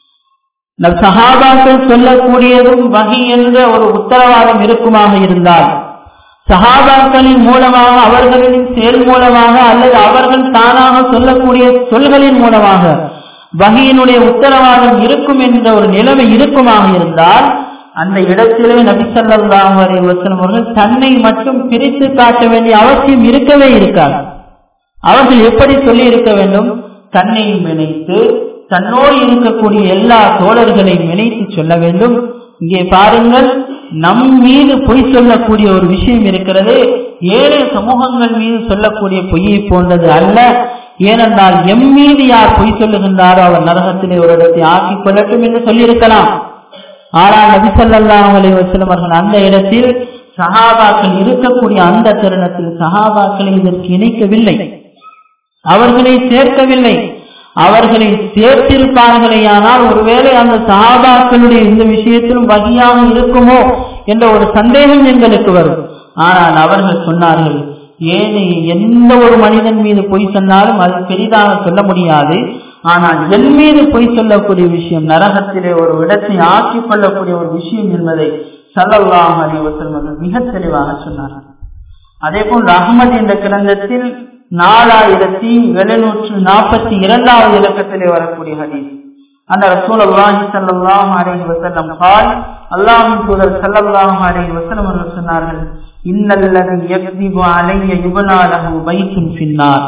சஹாபாக்கள் சொல்லக்கூடியதும் வஹி என்ற ஒரு உத்தரவாதம் இருக்குமாக இருந்தால், சஹாபாக்களின் மூலமாக அவர்களின் செயல் மூலமாக அல்லது அவர்கள் தானாக சொல்லக்கூடிய சொல்களின் மூலமாக வஹியினுடைய உத்தரவாதம் இருக்கும் என்ற ஒரு நிலைமை இருக்குமாக இருந்தால், அந்த இடத்திலே நபி ஸல்லல்லாஹு அலைஹி வஸல்லம் அவர்கள் தன்னை மட்டும் பிரித்து காட்ட வேண்டிய அவசியம் இருக்கவே இருக்காது. அவர்கள் எப்படி சொல்லி இருக்க வேண்டும்? தன்னையும் இணைத்து தன்னோடு இருக்கக்கூடிய எல்லா தோழர்களையும் இணைத்து சொல்ல வேண்டும். இங்கே பாருங்கள், நம் மீது பொய் சொல்லக்கூடிய ஒரு விஷயம் இருக்கிறது, ஏழை சமூகங்கள் மீது சொல்லக்கூடிய பொய்யை போன்றது அல்ல. ஏனென்றால் எம் மீது யார் பொய் சொல்லுகின்றாரோ அவர் நரகத்திலே ஒரு இடத்தை ஆக்கிக் கொள்ளட்டும் என்று சொல்லியிருக்கலாம். ஆனால் நபி ஸல்லல்லாஹு அலைஹி வஸல்லம் அவர்கள் அந்த இடத்தில் சஹாபாக்கள் இருக்கக்கூடிய அந்த தருணத்தில் சஹாபாக்களை இதற்கு இணைக்கவில்லை, அவர்களை சேர்க்கவில்லை. அவர்களை சேர்த்திருப்பார்களேயானால் ஒருவேளை அந்த சஹாபாக்களுடைய இந்த விஷயத்திலும் வகையாக இருக்குமோ என்ற ஒரு சந்தேகம் எங்களுக்கு வரும். ஆனால் அவர்கள் சொன்னார்கள், ஏனைய எந்த ஒரு மனிதன் மீது பொய் சொன்னாலும் அது பெரிதாக சொல்ல முடியாது, ஆனால் என் மீது பொய் சொல்லக்கூடிய விஷயம் நரகத்திலே ஒரு இடத்தை ஆக்கிக் கொள்ளக்கூடிய ஒரு விஷயம் என்பதை ஸல்லல்லாஹு அலைஹி வஸல்லம் மிக தெளிவாக சொன்னார்கள். அதே போல் அஹ்மத் என்ற கிரந்தத்தில் நாலாயிரத்தி எழுநூற்று நாற்பத்தி இரண்டாவது இலக்கத்திலே வரக்கூடிய ஹதீஸ், அந்த ரசூலுல்லாஹி ஸல்லல்லாஹு அலைஹி வஸல்லம் قال அல்லாஹ்வின் தூதர் ஸல்லல்லாஹு அலைஹி வஸல்லம் அவர்கள் சொன்னார்கள், இன்னல்லதி யக்திபு அலைய யுபனா லஹு பைத்துன் ஃபின்னார்.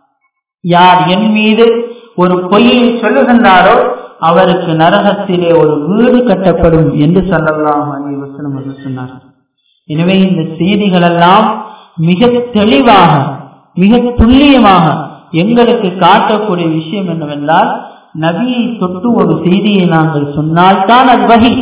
யார் என் மீது ஒரு பொய்யை சொல்லுகின்றாரோ அவருக்கு நரகத்திலே ஒரு வீடு கட்டப்படும் என்று ஸல்லல்லாஹு அலைஹி வஸல்லம் அவர்கள் சொன்னார்கள். எனவே இந்த செய்திகள் எல்லாம் மிக தெளிவாக மிக துல்லியமாக எங்களுக்கு காட்டக்கூடிய விஷயம் என்னவென்றால், நபியை தொட்டு ஒரு செய்தியை நாங்கள் சொன்னால்தான் அது வஹி,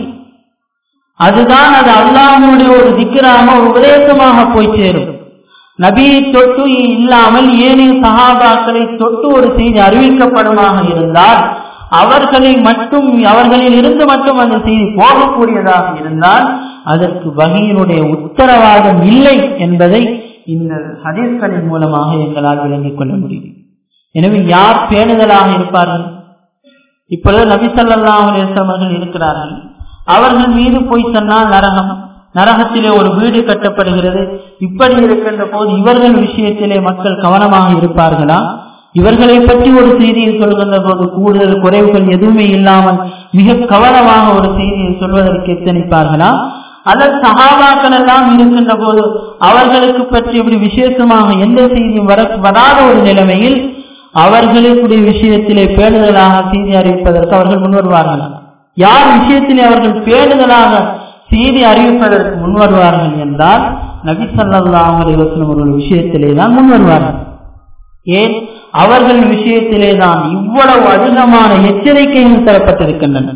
அதுதான் அது அல்லாஹ்வுடைய ஒரு திக்ராக ஒரு உபதேசமாக போய் சேரும். நபியை தொட்டு இல்லாமல் ஏனைய சஹாபாக்களை தொட்டு ஒரு செய்தி அறிவிக்கப்படுமாக இருந்தால், அவர்களை மட்டும் அவர்களில் இருந்து மட்டும் அந்த செய்தி போகக்கூடியதாக இருந்தால் அதற்கு வஹீயினுடைய உத்தரவாதம் இல்லை என்பதை இந்த ஹதீஸ்களின் மூலமாக எங்களால் விளங்கிக் கொள்ள முடியும். எனவே யார் பேணுதலாக இருப்பார்கள்? இப்பொழுது நபி ஸல்லல்லாஹு அலைஹி வஸல்லம் அவர்கள் இருக்கிறார்கள், அவர்கள் மீது போய் சொன்னால் நரகம், நரகத்திலே ஒரு வீடு கட்டப்படுகிறது. இப்படி இருக்கின்ற போது இவர்கள் விஷயத்திலே மக்கள் கவனமாக இருப்பார்களா? இவர்களை பற்றி ஒரு செய்தியை சொல்கின்ற போது கூடுதல் குறைவுகள் எதுவுமே இல்லாமல் மிக கவனமாக ஒரு செய்தியை சொல்வதற்கு எத்தனிப்பார்களா? அல்லது சஹாபாக்கள் எல்லாம் இருக்கின்ற போது அவர்களுக்கு பற்றி இப்படி விசேஷமாக எந்த செய்தியும் வர வராத ஒரு நிலைமையில் அவர்களுடைய விஷயத்திலே பேணுதலாக செய்தி அறிவிப்பதற்கு அவர்கள் முன்வருவார்கள். யார் விஷயத்திலே அவர்கள் பேணுதலாக செய்தி அறிவிப்பதற்கு முன்வருவார்கள் என்றால் நபி ஸல்லல்லாஹு அலைஹி வஸல்லம் அவர்கள் விஷயத்திலே தான் முன்வருவார்கள். ஏன்? அவர்கள் விஷயத்திலே தான் இவ்வளவு அதிகமான எச்சரிக்கைகள் தரப்பட்டிருக்கின்றன.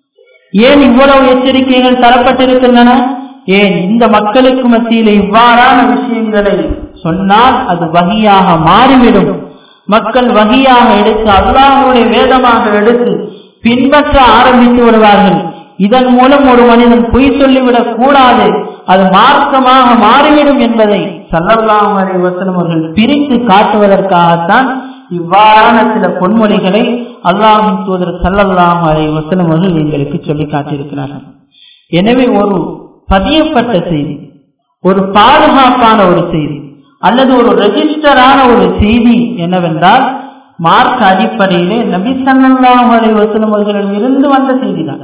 ஏன் இவ்வளவு எச்சரிக்கைகள் தரப்பட்டிருக்கின்றன? ஏன் இந்த மக்களுக்கு மத்தியிலே இவ்வாறான விஷயங்களை சொன்னால் அது வஹியாக மாறிவிடும். மக்கள் வஹியாக எடுத்து அல்லாஹ்வுடைய வேதமாக எடுத்து பின்பற்ற ஆரம்பித்து விடுவார்கள். இதன் மூலம் ஒரு மனிதன் பொய் சொல்லிவிடக் கூடாது, அது மார்க்கமாக மாறிவிடும் என்பதை ஸல்லல்லாஹு அலைஹி வஸல்லம் அவர்கள் பிரித்து காட்டுவதற்காகத்தான் இவ்வாறான சில பொன்மொழிகளை அல்லாஹ்வின் தூதர் ஸல்லல்லாஹு அலைஹி வஸல்லம் அவர்கள் எங்களுக்கு சொல்லி காட்டியிருக்கிறார்கள். எனவே ஒரு பதியப்பட்ட செய்தி, ஒரு பாதுகாப்பான ஒரு செய்தி அல்லது ஒரு ரெஜிஸ்டரான ஒரு செய்தி என்னவென்றால் மார்க்க அடிப்படையிலே நபி ஸல்லல்லாஹு அலைஹி வஸல்லம் அவர்களிடம் இருந்து வந்த செய்திதான்.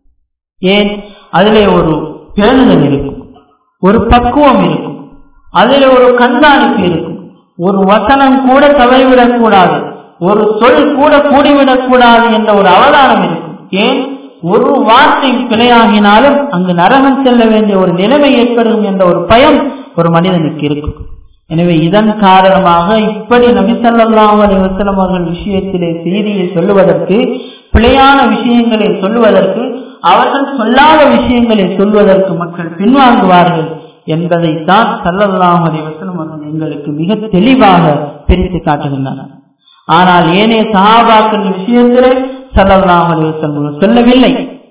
ஏன்? அதிலே ஒரு பேணுதல் இருக்கும், ஒரு பக்குவம் இருக்கும், அதிலே ஒரு கண்காணிப்பு இருக்கும். ஒரு வசனம் கூட தவறிவிடக் கூடாது, ஒரு சொல் கூட கூடிவிடக் கூடாது என்ற ஒரு அவதானம் இருக்கும். ஏன்? ஒரு வார்த்தை பிழையாகினாலும் அங்கு நரகம் செல்ல வேண்டிய ஒரு நிலைமை ஏற்படும் என்ற ஒரு பயம் ஒரு மனிதனுக்கு இருக்கும். எனவே இதன் காரணமாக இப்படி நபி ஸல்லல்லாஹு அலைஹி வஸல்லம் அவர்கள் விஷயத்திலே செய்தியை சொல்லுவதற்கு, பிழையான விஷயங்களை சொல்லுவதற்கு, அவர்கள் சொல்லாத விஷயங்களை சொல்வதற்கு மக்கள் பின்வாங்குவார்கள் என்பதைத்தான் ஸல்லல்லாஹு அலைஹி வஸல்லம் அவர்கள் எங்களுக்கு மிக தெளிவாக பிரித்து காட்டுகின்றனர். ஆனால் ஏனைய சஹாபாக்கள் விஷயத்திலே ஸல்லல்லாஹு அலைஹி வஸல்லம் சொல்லவில்லை.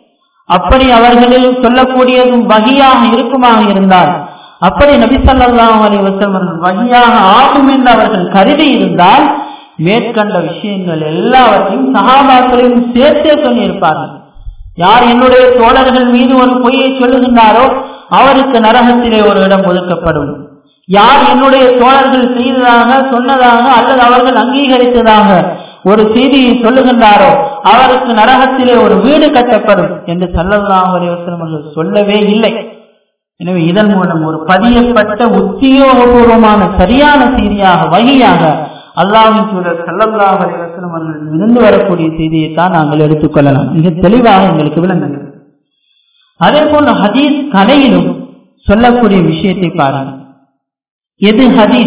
அப்படி அவர்களில் சொல்லக்கூடியதும் வஹியாக இருக்குமாக இருந்தால், அப்படி நபி ஸல்லல்லாஹு அலைஹி வஸல்லம் வஹியாக ஆகும் என்று அவர்கள் கருதி இருந்தால் மேற்கண்ட விஷயங்கள் எல்லாவற்றையும் சஹாபாக்களையும் சேர்த்தே சொல்லியிருப்பார்கள். யார் என்னுடைய தோழர்கள் மீது ஒரு பொய்யை சொல்லுகின்றாரோ அவருக்கு நரகத்திலே ஒரு இடம் ஒதுக்கப்படும். யார் என்னுடைய தோழர்கள் செய்ததாக சொன்னதாக அல்லது அவர்கள் அங்கீகரித்ததாக ஒரு செய்தியை சொல்லுகின்றாரோ அவருக்கு நரகத்திலே ஒரு வீடு கட்டப்படும் என்று ஸல்லல்லாஹு அலைஹி வஸல்லம் அவர்கள் சொல்லவே இல்லை. எனவே இதன் மூலம் ஒரு பதியப்பட்ட உத்தியோகபூர்வமான சரியான செய்தியாக வஹியாக அல்லாஹ்வின் தூதர் ஸல்லல்லாஹு அலைஹி வஸல்லம் அவர்கள் இருந்து வரக்கூடிய செய்தியை தான் நாங்கள் எடுத்துக்கொள்ளலாம். மிக தெளிவாக எங்களுக்கு விளங்குகிறது. அதே போல ஹதீஸ் கலையிலும் சொல்லக்கூடிய விஷயத்தை பாருங்கள். எது ஹதீஸ்,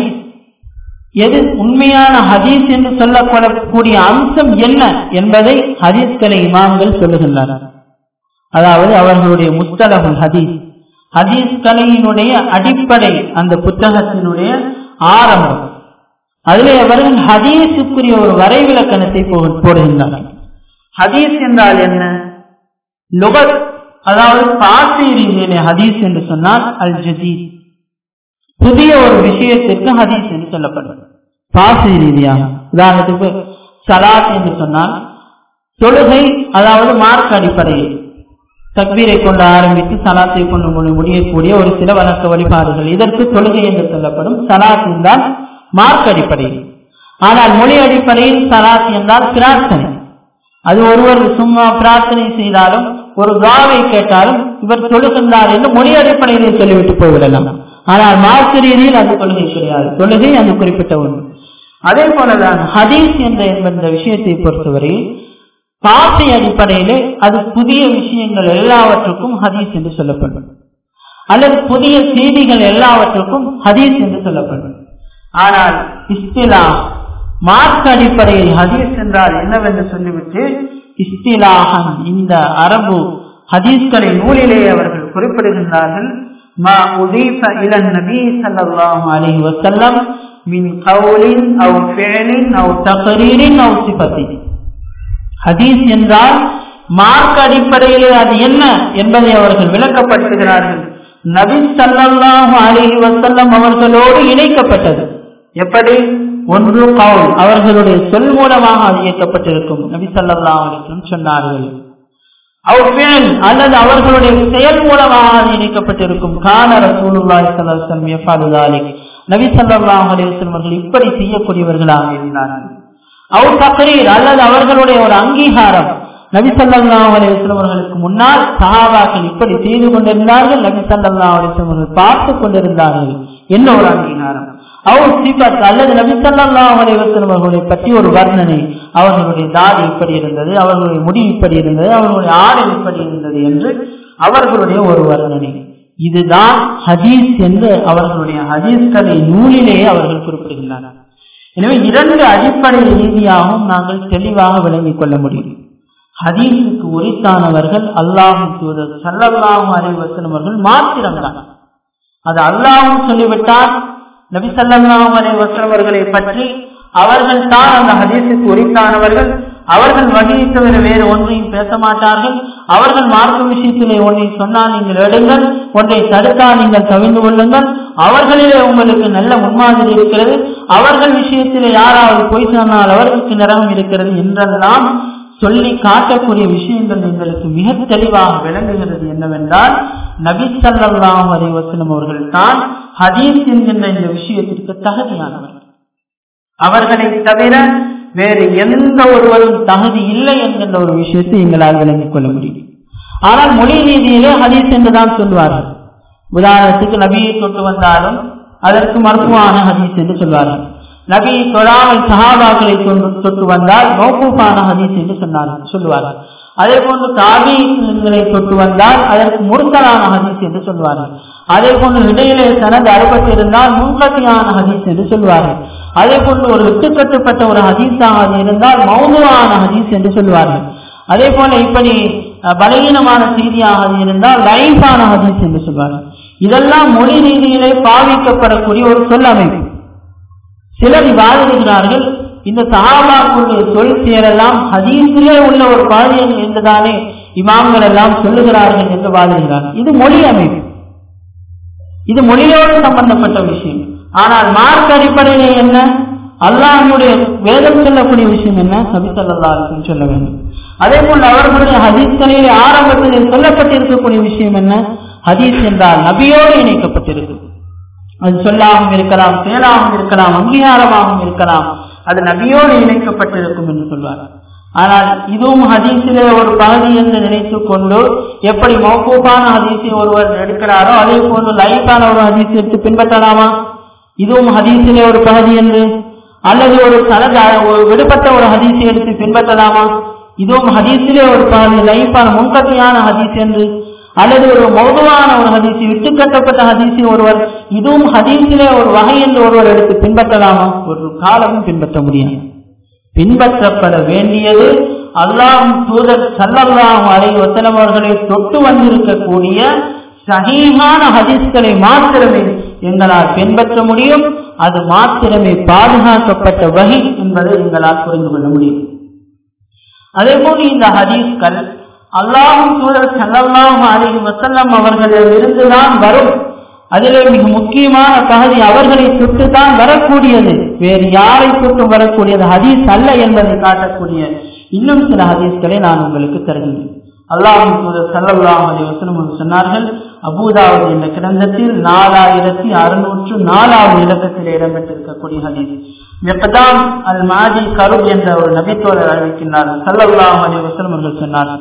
எது உண்மையான ஹதீஸ் என்று சொல்லப்படக்கூடிய அம்சம் என்ன என்பதை ஹதீஸ்களை இமாம்கள் சொல்லுகின்றனர். அதாவது அவர்களுடைய முஸ்தலஹுல் ஹதீஸ், ஹதீஸ் கலையினுடைய அடிப்படை, அந்த புத்தகத்தினுடைய ஆரம்பம், அதிலே அவர்கள் ஹதீஸுக்குரிய ஒரு வரைவிலக்கணத்தை போடுகின்றனர். ஹதீஸ் என்றால் என்ன? லுகத், அதாவது பாஷை ரீதியிலே ஹதீஸ் என்று சொன்னால் அல் ஜதீத், புதிய ஒரு விஷயத்திற்கு ஹதீஸ் என்று சொல்லப்படுவது பாஷை ரீதியாக. உதாரணத்துக்கு சலாத் என்று சொன்னால் தொழுகை, அதாவது மார்க் அடிப்படையில் தக்பீரை கொண்டு ஆரம்பித்து சலாத்தை கொண்டு முடியக்கூடிய ஒரு சில வழக்க வழிபாடுகள், இதற்கு தொழுகை என்று சொல்லப்படும். சலாத் என்றால் மார்க் அடிப்படையில். ஆனால் மொழி அடிப்படையில் சலாத் என்றால் பிரார்த்தனை. அது ஒருவர் சும்மா பிரார்த்தனை செய்தாலும் ஒரு துஆவை கேட்டாலும் இவர் தொழுகின்றார் என்று மொழி அடிப்படையிலே சொல்லிவிட்டு போய்விடலாம். ஆனால் மார்க்க ரீதியில் அது தொழுகை கிடையாது. தொழுகை அது குறிப்பிட்ட ஒன்று. அதே போலதான் ஹதீஸ் என்ற இந்த விஷயத்தை பொறுத்தவரையில் பாசை அடிப்படையிலே அது புதிய விஷயங்கள் எல்லாவற்றுக்கும் ஹதீஸ் என்று சொல்லப்படும், அல்லது புதிய செய்திகள் எல்லாவற்றுக்கும் ஹதீஸ் என்று சொல்லப்படும். ஆனால் இஸ்திலாஹ் மார்க்க அடிப்படையில் ஹதீஸ் என்றால் என்னவென்று சொல்லிவிட்டு இஸ்திலாஹன் இந்த அரபு ஹதீஸ்களை நூலிலே அவர்கள் குறிப்பிடுகின்றார்கள். மா உதீஃப இலன் நபி ஸல்லல்லாஹு அலைஹி வஸல்லம் மின் கௌலின் அவ் ஃபிஅலின் அவ் தக்ரீரின் அவ் சிஃபத்தின். ஹதீஸ் என்றால் மார்க்க அடிப்படையில் அது என்ன என்பதை அவர்கள் விளக்கப்படுத்துகிறார்கள். நபி ஸல்லல்லாஹு அலைஹி வஸல்லம் அவர்களோடு இணைக்கப்பட்டது. எப்படி? ஒன்று கவுல், அவர்களுடைய சொல் மூலமாக அது இயக்கப்பட்டிருக்கும், நபி ஸல்லல்லாஹு அலைஹி வஸல்லம் சொன்னார்கள். அவ் ஃபிஅல், அல்லது அவர்களுடைய செயல் மூலமாக அது இணைக்கப்பட்டிருக்கும். கான ரசூலுல்லாஹி ஸல்லல்லாஹு அலைஹி வஸல்லம் யஃஅலு ذلك, நபி ஸல்லல்லாஹு அலைஹி வஸல்லம் அவர்கள் இப்படி செய்யக்கூடியவர்களாக இருந்தார்கள். அவ் தக்ரீர், அல்லது அவர்களுடைய ஒரு அங்கீகாரம், நபி ஸல்லல்லாஹு அலைஹி வஸல்லம் அவர்களுக்கு முன்னால் சஹாபாக்கள் இப்படி செய்து கொண்டிருந்தார்கள், நபி ஸல்லல்லாஹு அலைஹி வஸல்லம் அவர்கள் பார்த்து கொண்டிருந்தார்கள் என்ன ஒரு அங்கீகாரம். அவர் சிபத், அல்லது நபி ஸல்லல்லாஹு அலைஹி வஸல்லம் அவர்களை பற்றி ஒரு வர்ணனை, அவர்களுடைய தாடி இப்படி இருந்தது, அவர்களுடைய முடி இப்படி இருந்தது, அவர்களுடைய ஆடை இப்படி இருந்தது என்று அவர்களுடைய ஒரு வர்ணனை. இதுதான் ஹதீஸ் என்று அவர்களுடைய ஹதீஸ்களை நூலிலேயே அவர்கள் குறிப்பிடுகின்றனர். எனவே இரண்டு அடிப்படை ரீதியாகவும் நாங்கள் தெளிவாக விளங்கிக் கொள்ள முடியும். ஹதீஸுக்கு உரித்தானவர்கள் அல்லாஹ்வின் தூதர் ஸல்லல்லாஹு அலைஹி வஸல்லம் அவர்கள் மாத்திரம்தான். அது அல்லாஹ்வும் சொல்லிவிட்டார், நபி ஸல்லல்லாஹு அலைஹி வஸல்லம் அவர்களை பற்றி அவர்கள் தான் அந்த ஹதீஸுக்கு உரித்தானவர்கள். அவர்கள் வகையை தவிர வேறு ஒன்றையும் பேச மாட்டார்கள். அவர்கள் மார்க்க விஷயத்திலே ஒன்றை சொன்னால் நீங்கள் எடுங்கள், ஒன்றை தடுத்தால் நீங்கள் தவிர்த்து கொள்ளுங்கள். அவர்களிலே உங்களுக்கு நல்ல முன்மாதிரி இருக்கிறது. அவர்கள் விஷயத்திலே யாராவது பொய் சொன்னால் அவர்களுக்கு நரகம் இருக்கிறது என்றெல்லாம் சொல்லி காட்டக்கூடிய விஷயங்கள் எங்களுக்கு மிக தெளிவாக விளங்குகிறது. என்னவென்றால் நபி ஸல்லல்லாஹு அலைஹி வஸல்லம் அவர்கள் தான் ஹதீஸ் என்கின்ற இந்த விஷயத்திற்கு தகுதியானவர்கள். அவர்களை தவிர வேறு எந்த ஒருவரும் தகுதி இல்லை என்கின்ற ஒரு விஷயத்தை எங்களால் விளங்கிக் கொள்ள முடியும். ஆனால் மொழி ரீதியிலே ஹதீஸ் என்றுதான் சொல்வார்கள். உதாரணத்துக்கு நபியை தொட்டு வந்தாலும் அதற்கு மர்ஃபூஆன ஹதீஸ் என்று சொல்வார்கள். நபி தொழாமல் சஹாபாக்களை தொட்டு வந்தால் மௌகூஃபான ஹதீஸ் என்று சொன்னார்கள் சொல்லுவார்கள். அதே போன்று தாபீகளை தொட்டு வந்தால் அதற்கு முர்சலான ஹதீஸ் என்று சொல்வார்கள். அதே போன்று இடையிலே சனது அறுபட்டிருந்தால் முன்கத்தியான ஹதீஸ் என்று சொல்வார்கள். அதே போன்று ஒரு விட்டுக்கட்டுப்பட்ட ஒரு ஹதீஸாக இருந்தால் மௌதுஆன ஹதீஸ் என்று சொல்வார்கள். அதே போல இப்படி பலகீனமான செய்தியாக இருந்தால் லைஃபான ஹதீஸ் என்று சொல்வார்கள். இதெல்லாம் மொழி ரீதியிலே பாவிக்கப்படக்கூடிய ஒரு சொல் அமைப்பு. சிலர் வாதிடுகிறார்கள், இந்த சஹாபாக்களுடைய சொல் சேரெல்லாம் ஹதீஸிலே உள்ள ஒரு பகுதி என்றுதானே இமாம்கள் எல்லாம் சொல்லுகிறார்கள் என்று வாதிடுகிறார்கள். இது மொழி அமைப்பு, இது மொழியோடு சம்பந்தப்பட்ட விஷயம். ஆனால் மார்க்க அடிப்படையிலே என்ன? அல்லாஹ்வுடைய வேதம் சொல்லக்கூடிய விஷயம் என்ன? நபி ஸல்லல்லாஹு அலைஹி வஸல்லம் சொல்ல வேண்டும். அதே போல் அவர்களுடைய ஹதீஸ்களிலே ஆரம்பத்தில் சொல்லப்பட்டிருக்கக்கூடிய விஷயம் என்ன? ஹதீஸ் என்றால் நபியோடு இணைக்கப்பட்டிருக்கு. அது சொல்லாகவும் இருக்கலாம், செயலாகவும் இருக்கலாம், அங்கீகாரமாகவும் இருக்கலாம். அது நபியோடு இணைக்கப்பட்டிருக்கும் என்று சொல்வார். ஆனால் இதுவும் ஹதீஸிலே ஒரு பகுதி என்று நினைத்துக் கொண்டு எப்படி மௌகூஃபான ஹதீஸை ஒருவர் எடுக்கிறாரோ அதே போன்று லைஃபான ஒரு ஹதீஸ் எடுத்து பின்பற்றலாமா? இதுவும் ஹதீஸிலே ஒரு பகுதி என்று. அல்லது ஒரு சனது விடுபட்ட ஒரு ஹதீஸை எடுத்து பின்பற்றலாமா? இதுவும் ஹதீஸிலே ஒரு பகுதி, லைஃபான முன்கத்தியான ஹதீஸ் என்று. அல்லது ஒரு மௌதுவான ஒரு ஹதீஸை, விட்டு கட்டப்பட்ட ஹதீஸை ஒருவர் இதுவும் ஹதீஸிலே ஒரு வகை என்று ஒருவர் எடுத்து பின்பற்றலாமா? ஒரு காலமும் பின்பற்ற முடியாது. பின்பற்றப்பட வேண்டியது அல்லாஹ்வின் தூதர் ஸல்லல்லாஹு அலைஹி வஸல்லம் அவர்களை தொட்டு வந்திருக்கக்கூடிய சஹீஹான ஹதீஸ்களை மாத்திரமே எங்களால் பின்பற்ற முடியும். அது மாத்திரமே பாதுகாக்கப்பட்ட வஹி என்பதை எங்களால் புரிந்து கொள்ள முடியும். அதே போல இந்த ஹதீஸ்கள் அல்லாஹ்வின் தூதர் ஸல்லல்லாஹு அலைஹி வஸல்லம் அவர்களிடம் இருந்துதான் வரும். அதிலே மிக முக்கியமான பகுதி அவர்களை தொட்டு தான் வரக்கூடியது, வேறு யாரை தொட்டு வரக்கூடியது ஹதீஸ் அல்ல என்பதை காட்டக்கூடிய இன்னும் சில ஹதீஸ்களை நான் உங்களுக்கு தருகிறேன். அல்லாஹ்வின் தூதர் ஸல்லல்லாஹு அலைஹி வஸல்லம் சொன்னார்கள், அபூதாவுத் என்ற கிரந்தத்தில் நாலாயிரத்தி அறுநூற்று நாலாவது இலக்கத்தில் இடம்பெற்றிருக்கக்கூடிய ஹதீஸ். மிக்தாம் அல் மாதி கருப் என்ற ஒரு நபித்தோழர் அறிவிக்கின்றார்கள். ஸல்லல்லாஹு அலைஹி வஸல்லம் அவர்கள் சொன்னார்கள்,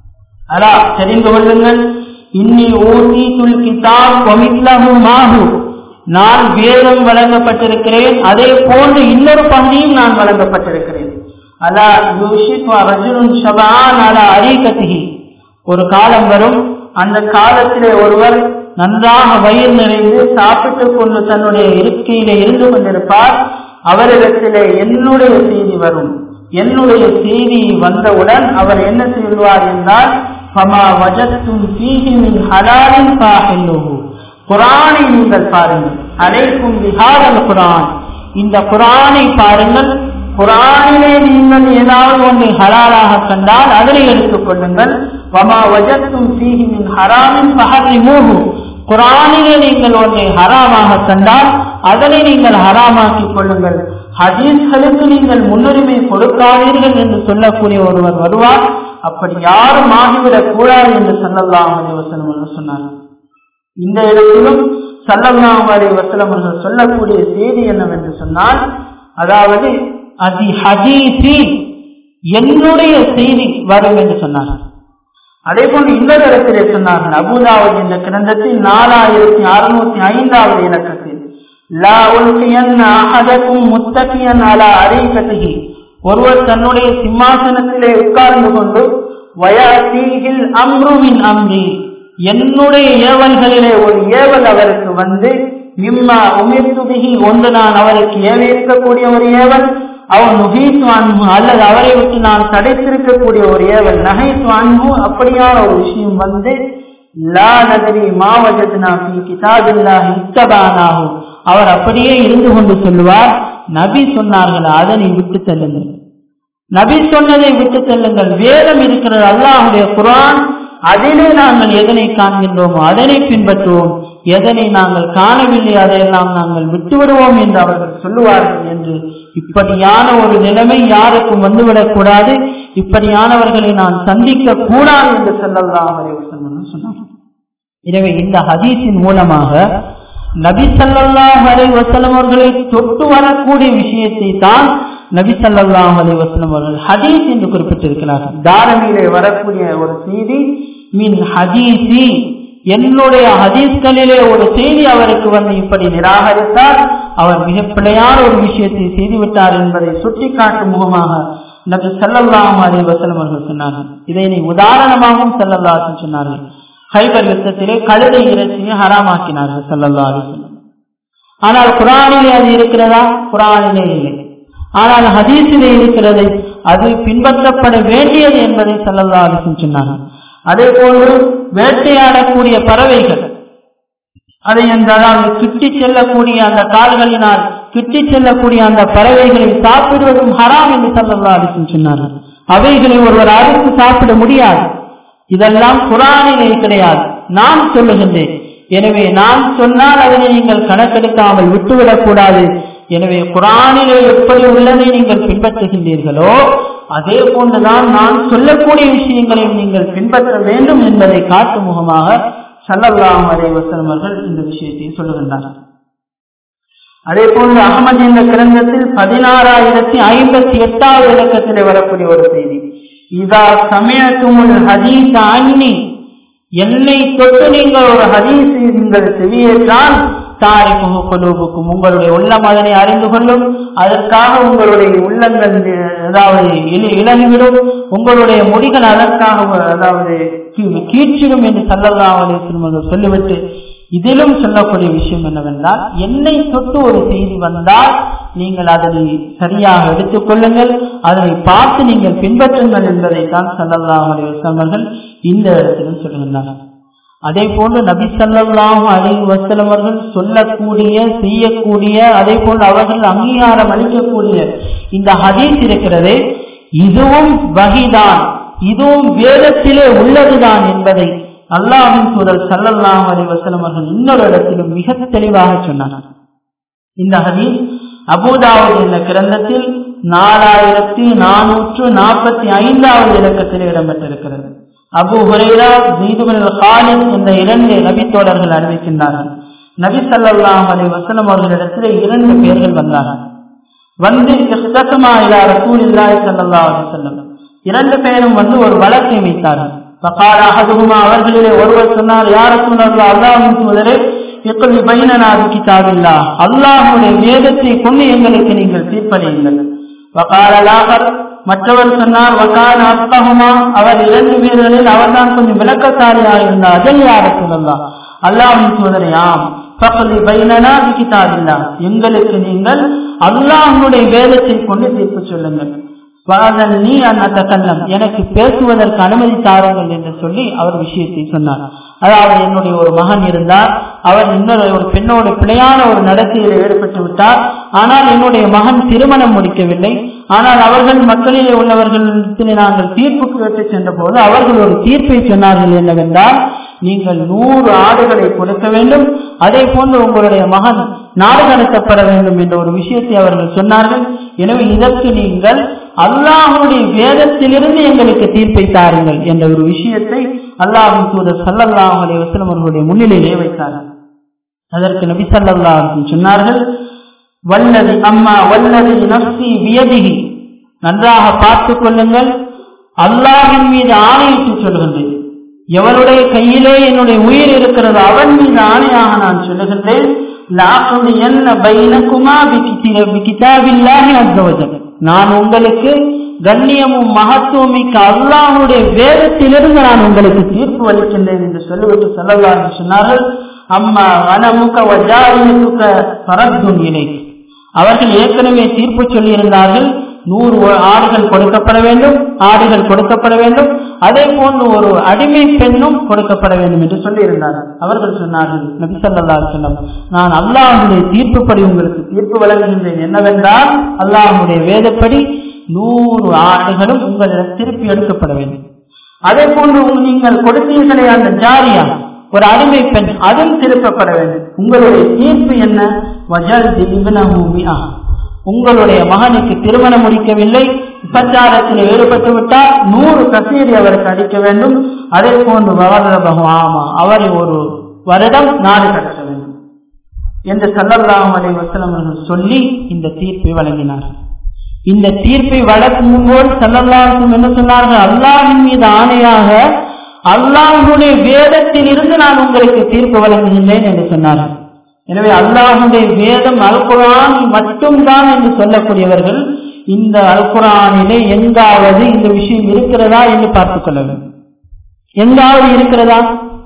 அலா தெரிந்து கொள்ளுங்கள், இன்னி ஊதீதுல் கிதாப் வ மிஸ்லஹு மாஹு, நான் வேதம் வழங்கப்பட்டிருக்கிறேன், அதே போன்று இன்னொரு பகுதியும் நான் வழங்கப்பட்டிருக்கிறேன். அலா யூஷிக் ரஜுலுன் ஷபஆன் அலா அரீகதிஹி, ஒரு காலம் வரும், அந்த காலத்திலே ஒருவர் நன்றாக வயிறு நிறைந்து சாப்பிட்டுக் கொண்டு தன்னுடைய இருக்கையிலே இருந்து கொண்டிருப்பார். அவரிடத்திலே என்னுடைய செய்தி வரும். என்னுடைய செய்தி வந்தவுடன் அவர் என்ன செய்வார் என்றால், ஃபமா வஜத்தும் ஃபீஹி மின் ஹலாலின் ஃபஹில்லுஹு, குர்ஆனை நீங்கள் பாருங்கள், அலைக்கும் பிஹாதல் குர்ஆன், இந்த குர்ஆனை பாருங்கள், குர்ஆனிலே நீங்கள் ஏதாவது ஒன்றை ஹலாலாக கண்டால் அதனை எடுத்துக் கொள்ளுங்கள். வமா வஜத்தும் ஃபீஹி மின் ஹராமின் ஃபஹர்ரிமூஹு, குர்ஆனிலே நீங்கள் ஒன்றை ஹராமாக கண்டால் அதனை நீங்கள் ஹராமாக்கிக் கொள்ளுங்கள். ஹதீஸ்களுக்கு நீங்கள் முன்னுரிமை கொடுக்காதீர்கள் என்று சொல்லக்கூடிய ஒருவர் வருவார். அப்படி யாரும் ஆகிவிடக் கூடாது என்று ஸல்லல்லாஹு அலைஹி வஸல்லம் அவர்கள் சொன்னார்கள். இந்த இடத்திலும் ஸல்லல்லாஹு அலைஹி வஸல்லம் அவர்கள் சொல்லக்கூடிய செய்தி என்னவென்று சொன்னால், அதாவது அதி ஹதீஸி, என்னுடைய செய்தி வரும் என்று சொன்னார்கள். அதே போன்று இன்னொரு இடத்திலே சொன்னார்கள், அபூதாவுத் என்ற கிரந்தத்தில் நாலாயிரத்தி அறுநூத்தி ஐந்தாவது இலக்கத்தில், லா உல்கியன்ன அஹதகும் முத்தகியன் அலா அரீகதிஹி, ஒருவர் தன்னுடைய சிம்மாசனத்திலே உட்கார்ந்து கொண்டு வயதீஹில் அம்ரு மின் அம்ரி, என்னுடைய ஏவல்களிலே ஒரு ஏவல் அவருக்கு வந்து, மிம்மா உமிர்து பிஹி, ஒன்று நான் அவருக்கு ஏவிருக்கக்கூடிய ஒரு ஏவல், அவன் நுஹீத்து அன்ஹு, அல்லது அவரை விட்டு நான் தடைத்திருக்கக்கூடிய ஒரு ஏவல், நஹைத்து அன்ஹு, அப்படியான ஒரு விஷயம் வந்து, லா நதரி மா வஜத்னா ஃபீ கிதாபில்லாஹி இத்தபானாஹு, அவர் அப்படியே இருந்து கொண்டு சொல்லுவார், நபி சொன்னார்கள் அதனை விட்டு செல்லுங்கள், நபி சொன்னதை விட்டு செல்லுங்கள், வேதம் இருக்கிறது அல்லாஹ்வுடைய குர்ஆன், அதிலே நாங்கள் எதனை காண்கின்றோமோ அதனை பின்பற்றுவோம், எதனை நாங்கள் காணவில்லை அதையெல்லாம் நாங்கள் விட்டுவிடுவோம் என்று அவர்கள் சொல்லுவார்கள் என்று. இப்படியான ஒரு நிலைமை யாருக்கும் வந்துவிடக் கூடாது, இப்படியானவர்களை நான் சந்திக்க கூடாது என்று ஸல்லல்லாஹு அலைஹி வஸல்லம் சொன்னார்கள். எனவே இந்த ஹதீஸின் மூலமாக நபி ஸல்லல்லாஹு அலைஹி வஸல்லம் அவர்களை தொட்டு வரக்கூடிய விஷயத்தை தான் நபி ஸல்லல்லாஹு அலைஹி வஸல்லம் அவர்கள் ஹதீஸ் என்று குறிப்பிட்டிருக்கிறார்கள். தாரமிலே வரக்கூடிய ஒரு செய்தி, மின் ஹதீஸி, என்னுடைய ஹதீஸ்களிலே ஒரு செய்தி அவருக்கு வந்து இப்படி நிராகரித்தார், அவர் மிக பிழையான ஒரு விஷயத்தை செய்துவிட்டார் என்பதை சுட்டிக்காட்டும் முகமாக நபி ஸல்லல்லாஹு அலைஹி வஸல்லம் அவர்கள் சொன்னார்கள். இதனை உதாரணமாகவும் ஸல்லல்லாஹு அலைஹி வஸல்லம் சொன்னார்கள். ஹைபர் யுத்தத்திலே கழுதை இறைச்சியை ஹராமாக்கினார்கள் ஸல்லல்லாஹு அலைஹி வஸல்லம். ஆனால் குர்ஆனிலே அது இருக்கிறதா? குர்ஆனிலே இல்லை. ஆனால் ஹதீஸிலே இருக்கிறது, அது பின்பற்றப்பட வேண்டியது என்பதை ஸல்லல்லாஹு அலைஹி வஸல்லம் சொன்னார்கள். அதே போன்று வேட்டையாடக்கூடிய பறவைகள், அதை என்றால் கிட்டி செல்லக்கூடிய அந்த கால்களினால் கிட்டி செல்லக்கூடிய அந்த பறவைகளை சாப்பிடுவதும் ஹராம் என்று ஸல்லல்லாஹு அலைஹி வஸல்லம் சொன்னார்கள். அவைகளை ஒருவர் அறுத்து சாப்பிட முடியாது. இதெல்லாம் குர்ஆனிலே கிடையாது, நான் சொல்லுகின்றேன். எனவே நான் சொன்னால் அதனை நீங்கள் கணக்கெடுக்காமல் விட்டுவிடக் கூடாது. எனவே குர்ஆனிலே எப்படி உள்ளதை நீங்கள் பின்பற்றுகின்றீர்களோ அதே போன்றுதான் நான் சொல்லக்கூடிய விஷயங்களையும் நீங்கள் பின்பற்ற வேண்டும் என்பதை காட்டும் முகமாக ஸல்லல்லாஹு அலைஹி வஸல்லம் அவர்கள் இந்த விஷயத்தை சொல்லுகின்றார்கள். அதே போன்று அஹ்மத் என்ற கிரந்தத்தில் பதினாறாயிரத்தி ஐம்பத்தி எட்டாவது இலக்கத்திலே வரக்கூடிய ஒரு செய்தி, இதா சமயத்துமுல் ஹதீஸ அன்னி, என்னை தொட்டு நீங்கள் ஒரு ஹதீஸ் நீங்கள் செவியேற்றால் தாரிஃபுஹு குலூபுக்கும், உங்களுடைய உள்ளம் அதனை அறிந்து கொள்ளும், அதற்காக உங்களுடைய உள்ளங்கள் அதாவது இழந்துவிடும், உங்களுடைய முடிகள் அதற்காக அதாவது கீழ்ச்சிடும் என்று ஸல்லல்லாஹு அலைஹி வஸல்லம் சொல்லிவிட்டு இதிலும் சொல்லக்கூடிய விஷயம் என்னவென்றால், என்னை தொட்டு ஒரு செய்தி வந்தால் நீங்கள் அதனை சரியாக எடுத்துக் கொள்ளுங்கள், அதனை பார்த்து நீங்கள் பின்பற்றுங்கள் என்பதை தான் ஸல்லல்லாஹு அலைஹி வஸல்லம் இந்த இடத்திலும் சொல்லுகின்றனர். அதே போன்று நபி ஸல்லல்லாஹு அலைஹி வஸல்லம் அவர்கள் சொல்லக்கூடிய செய்யக்கூடிய அதே போன்று அவர்கள் அங்கீகாரம் அளிக்கக்கூடிய இந்த ஹதீஸ் இருக்கிறது, இதுவும் வஹீதான், இதுவும் வேதத்திலே உள்ளதுதான் என்பதை அல்லாஹ்வின் தூதர் ஸல்லல்லாஹு அலைஹி வஸல்லம் அவர்கள் இன்னொரு இடத்திலும் மிக தெளிவாக சொன்னார்கள். இந்த ஹதீஸ் அபூ தாவூத் என்ற கிரந்தத்தில் நாலாயிரத்தி நானூற்று நாற்பத்தி ஐந்தாவது இலக்கத்தில் இடம்பெற்றிருக்கிறது. Abu Hurairah, Zaid ibn Khalid என்ற இரண்டு நபி தோழர்கள் அறிவிக்கின்றார்கள். நபி ஸல்லல்லாஹு அலைஹி வஸல்லம் அவர்களிடத்தில் இரண்டு பேர்கள் வந்தார்கள். வந்து இஹ்தஸமா இலா ரசூலில்லாஹி ஸல்லல்லாஹு அலைஹி வஸல்லம், இரண்டு பேரும் வந்து ஒரு வழக்கை வைத்தார்கள். ஃபகால அஹதுஹுமா, அவர்களிலே ஒருவர் சொன்னார், யா ரசூலல்லாஹ், அல்லாஹ்வின் தூதரே, இக்லி பைனனா பிகிதாபில்லாஹ், அல்லாஹ்வுடைய வேதத்தை கொண்டு எங்களுக்கு நீங்கள் தீர்ப்பளியுங்கள். ஃபகால லாகர், மற்றவர் சொன்னார், வகான அஸ்கஹுமா, அவர் இரண்டு பேர்களில் அவர்தான் கொஞ்சம் விளக்கசாலியாக இருந்தார். அஜல் யா ரசூலல்லாஹ், அல்லாஹ்வின் தூதரே, ஆம். ஃபக்லி பைனனா பிகிதாபில்லாஹ், எங்களுக்கு நீங்கள் அல்லாஹ்வுடைய வேதத்தை கொண்டு தீர்ப்பு சொல்லுங்கள். நீ அன்னதகல்லம், எனக்கு பேசுவதற்கு அனுமதி தாருங்கள் என்று சொல்லி அவர் விஷயத்தை சொன்னார். அதாவது என்னுடைய ஒரு மகன் இருந்தார், அவர் இன்னொரு ஒரு பெண்ணோடு பிழையான ஒரு நடத்தையில் ஈடுபட்டு விட்டார். ஆனால் என்னுடைய மகன் திருமணம் முடிக்கவில்லை. ஆனால் அவர்கள் மக்களிலே உள்ளவர்களிடத்தில் நாங்கள் தீர்ப்பு கேட்டு சென்ற போது அவர்கள் ஒரு தீர்ப்பை சொன்னார்கள். என்னவென்றால், நீங்கள் நூறு ஆடுகளை கொடுக்க வேண்டும், அதே போன்று உங்களுடைய மகன் நாடு கடத்தப்பட வேண்டும் என்ற ஒரு விஷயத்தை அவர்கள் சொன்னார்கள். எனவே இதற்கு நீங்கள் அல்லாஹ்வுடைய வேதத்திலிருந்து எங்களுக்கு தீர்ப்பை தாருங்கள் என்ற ஒரு விஷயத்தை அல்லாஹ்வின் தூதர் ஸல்லல்லாஹு அலைஹி வஸல்லம் அவர்களுடைய முன்னிலையிலே வைத்தார்கள். அதற்கு நபி ஸல்லல்லாஹு அலைஹி வஸல்லம் சொன்னார்கள், வல்லதி அம்மா வல்லதி நஃப்ஸி பியதிஹி, நன்றாக பார்த்துக் கொள்ளுங்கள், அல்லாஹ்வின் மீது ஆணையிட்டு சொல்கின்றேன், எவருடைய கையிலே என்னுடைய உயிர் இருக்கிறது அவன் மீது ஆணையாக நான் சொல்லுகின்றேன், நான் உங்களுக்கு கண்ணியமும் மகத்துவம் மிக்க அல்லாஹ்வுடைய வேதத்திலிருந்து நான் உங்களுக்கு தீர்ப்பு அளிக்கின்றேன் என்று சொல்லுவது ஸல்லல்லாஹு அலைஹி சொன்னார்கள். அம்மா வனமுக வஜாரினுக ஃபரத்துன் இலைக், அவர்கள் ஏற்கனவே தீர்ப்பு சொல்லியிருந்தார்கள், நூறு ஆடுகள் கொடுக்கப்பட வேண்டும், ஆடுகள் கொடுக்கப்பட வேண்டும், அதே போன்று ஒரு அடிமை பெண்ணும் கொடுக்கப்பட வேண்டும் என்று சொல்லியிருந்தார்கள். அவர்கள் சொன்னார்கள், நபி ஸல்லல்லாஹு அலைஹி வஸல்லம், நான் அல்லாஹ்வுடைய தீர்ப்புப்படி உங்களுக்கு தீர்ப்பு வழங்குகின்றேன். என்னவென்றால், அல்லாஹ்வுடைய வேதப்படி நூறு ஆடுகளும் உங்களிடம் திருப்பி எடுக்கப்பட வேண்டும். அதே போன்று நீங்கள் கொடுத்தீர்களே அந்த ஜாரியா, ஒரு அடிமை பெண், அதுவும் திருப்பப்பட வேண்டும். உங்களுடைய தீர்ப்பு என்ன? வஜல் இப்னஹு மிஆ, உங்களுடைய மகனுக்கு திருமணம் முடிக்கவில்லை, விபச்சாரத்தில் ஈடுபட்டு விட்டால் நூறு கசீரி அவருக்கு அடிக்க வேண்டும். அதே போன்று ஆமா, அவரை ஒரு வருடம் நாடு கடத்த வேண்டும் என்று ஸல்லல்லாஹு அலைஹி வஸல்லம் அவர்கள் சொல்லி இந்த தீர்ப்பை வழங்கினார். இந்த தீர்ப்பை வழங்கும் போது ஸல்லல்லாஹு அலைஹி வஸல்லம் என்ன சொன்னார்கள்? அல்லாஹ்வின் மீது ஆணையாக அல்லாஹ்வுடைய வேதத்தில் இருந்து நான் உங்களுக்கு தீர்ப்பு வழங்குகின்றேன் என்று சொன்னார்கள். எனவே அல்லாஹ்வுடைய வேதம் அல் குர்ஆன் மட்டும்தான் என்று சொல்லக்கூடியவர்கள் இந்த அல் குர்ஆனிலே எங்காவது இந்த விஷயம் இருக்கிறதா என்று பார்த்துக் கொள்ள வேண்டும். எங்காவது இருக்கிறதா?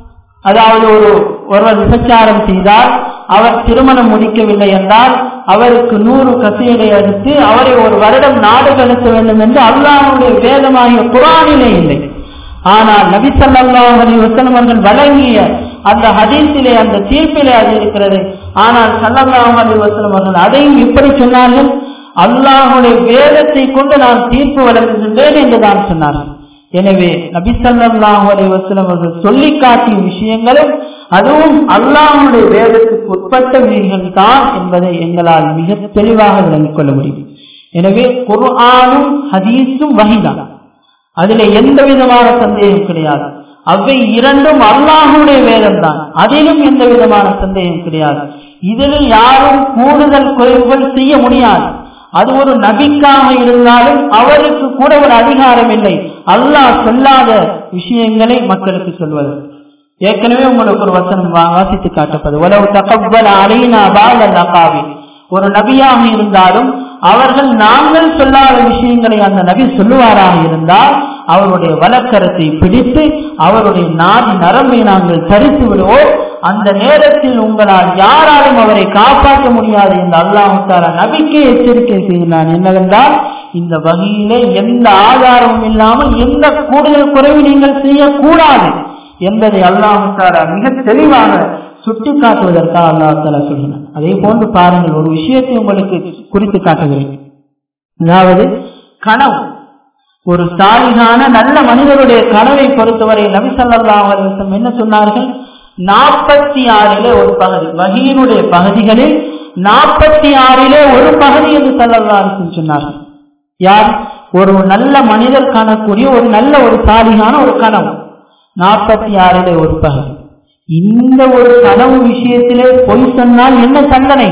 அதாவது ஒரு ஒருவர் விபச்சாரம் செய்தால், அவர் திருமணம் முடிக்கவில்லை என்றால் அவருக்கு நூறு கசையடை அடித்து அவரை ஒரு வருடம் நாடு கடத்த வேண்டும் என்று அல்லாஹ்வுடைய வேதமாகிய குர்ஆனிலே இல்லை. ஆனால் நபி ஸல்லல்லாஹு அலைஹி வஸல்லம் அவர்கள் வழங்கிய அந்த ஹதீஸிலே அந்த தீர்ப்பிலே அது இருக்கிறது. ஆனால் ஸல்லல்லாஹு அலைஹி வஸல்லம் அவர்கள் அதையும் இப்படி சொன்னார்கள், அல்லாஹ்வுடைய வேதத்தை கொண்டு நான் தீர்ப்பு வழங்குகின்றேன் என்று தான் சொன்னார்கள். எனவே நபி ஸல்லல்லாஹு அலைஹி வஸல்லம் அவர்கள் சொல்லி காட்டிய விஷயங்களும் அதுவும் அல்லாஹ்வுடைய வேதத்துக்கு உட்பட்ட விஷயங்கள் தான் என்பதை எங்களால் மிக தெளிவாக விளங்கிக் கொள்ள முடியும். எனவே குர்ஆனும் ஹதீஸும் வஹீதான், அதிலே எந்த விதமான சந்தேகம் கிடையாது. அவை இரண்டும் அல்லாஹ்வுடைய வேதம் தான், அதிலும் எந்த விதமான சந்தேகம் கிடையாது. இதில் யாரும் கூடுதல் குறைவுகள் செய்ய முடியாது. அது ஒரு நபிக்காக இருந்தாலும் அவருக்கு கூட ஒரு அதிகாரம் இல்லை அல்லாஹ் சொல்லாத விஷயங்களை மக்களுக்கு சொல்வது. ஏற்கனவே உங்களுக்கு ஒரு வசனம் வாசித்து காட்டப்பது, வலவ் தகப்பல அலைனா பால் அல்லாஹ்வி, ஒரு நபியாக இருந்தாலும் அவர்கள் நாங்கள் சொல்லாத விஷயங்களை அந்த நபி சொல்லுவாராக இருந்தால் அவருடைய வலக்கரத்தை பிடித்து அவருடைய நாடி நரம்பை நாங்கள் தரித்து விடுவோம். அந்த நேரத்தில் உங்களால் யாராலும் அவரை காப்பாற்ற முடியாது என்று அல்லாஹ் தஆலா நபிக்கே எச்சரிக்கை செய்கிறான். என்னவென்றால், இந்த வகையிலே எந்த ஆதாரமும் இல்லாமல் எந்த கூடுதல் குறைவு நீங்கள் செய்யக்கூடாது என்பதை அல்லாஹ் தஆலா மிக தெளிவாக சுட்டி காட்டுவதற்காக அல்லாஹ் தஆலா சொல்கிறான். அதே போன்று பாருங்கள், ஒரு விஷயத்தை உங்களுக்கு குறித்து காட்டுகிறேன். அதாவது கனவு ஒரு சாலிகான நல்ல மனிதருடைய கனவை பொறுத்தவரை நபி ஸல்லல்லாஹு அலைஹி வஸல்லம் என்ன சொன்னார்கள்? நாற்பத்தி ஆறிலே ஒரு பகுதி, வஹீனுடைய பகுதிகளில் நாற்பத்தி ஆறிலே ஒரு பகுதி என்று ஸல்லல்லாஹு அலைஹி வஸல்லம் சொன்னார்கள். யார்? ஒரு நல்ல மனிதர் காணக்கூடிய ஒரு நல்ல ஒரு சாலிகான ஒரு கனவு, நாற்பத்தி ஆறிலே ஒரு பகுதி. இந்த ஒரு கனவு விஷயத்திலே பொய் சொன்னால் என்ன தண்டனை?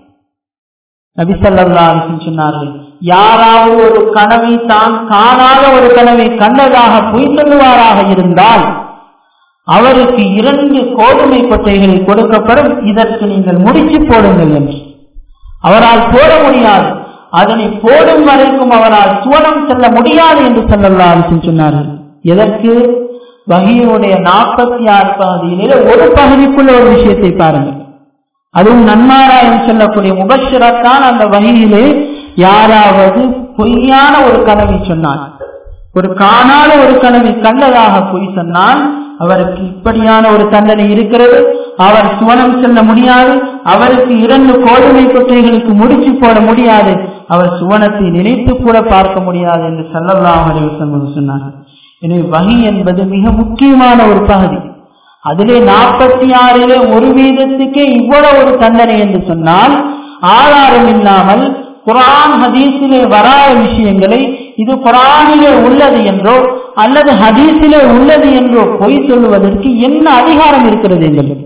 நபி ஸல்லல்லாஹு அலைஹி வஸல்லம் சொன்னார்கள், யாராவது ஒரு கனவை தான் காணாத ஒரு கனவை கண்டதாக பொய் சொல்லுவாராக இருந்தால் அவருக்கு இரண்டு கோதுமை கொட்டைகள் கொடுக்கப்படும், இதற்கு நீங்கள் முடிச்சு போடுங்கள் என்று. அவரால் போட முடியாது, அதனை போடும் வரைக்கும் அவரால் சுவனம் செல்ல முடியாது என்று ஸல்லல்லாஹு அலைஹி வஸல்லம் சொன்னார்கள். எதற்கு? வஹீனுடைய நாற்பத்தி ஆறு பகுதியிலே ஒரு பகுதிக்குள்ள ஒரு விஷயத்தை பாருங்கள். அதுவும் நன்மாராயம் சொல்லக்கூடிய முபஷ்ஷிரத்தான் அந்த வஹீயிலே யாராவது பொய்யான ஒரு கனவை சொன்னார், ஒரு காணாத ஒரு கனவை கண்டதாக பொய் சொன்னால் அவருக்கு இப்படியான ஒரு தண்டனை இருக்கிறது. அவர் சுவனம் செல்ல முடியாது, அவருக்கு இரண்டு கோதுமை கொட்டைகளுக்கு முடிச்சு போட முடியாது, அவர் சுவனத்தை நினைத்து கூட பார்க்க முடியாது என்று ஸல்லல்லாஹு அலைஹி வஸல்லம் சொன்னார். எனவே வஹி என்பது மிக முக்கியமான ஒரு பகுதி. அதிலே நாற்பத்தி ஆறிலே ஒரு வீதத்துக்கே இவ்வளவு ஒரு தண்டனை என்று சொன்னால் ஆதாரம் இல்லாமல் குர்ஆன் ஹதீஸிலே வராத விஷயங்களை இது குர்ஆனிலே உள்ளது என்றோ அல்லது ஹதீஸிலே உள்ளது என்றோ பொய் சொல்லுவதற்கு என்ன அதிகாரம் இருக்கிறது எங்களுக்கு?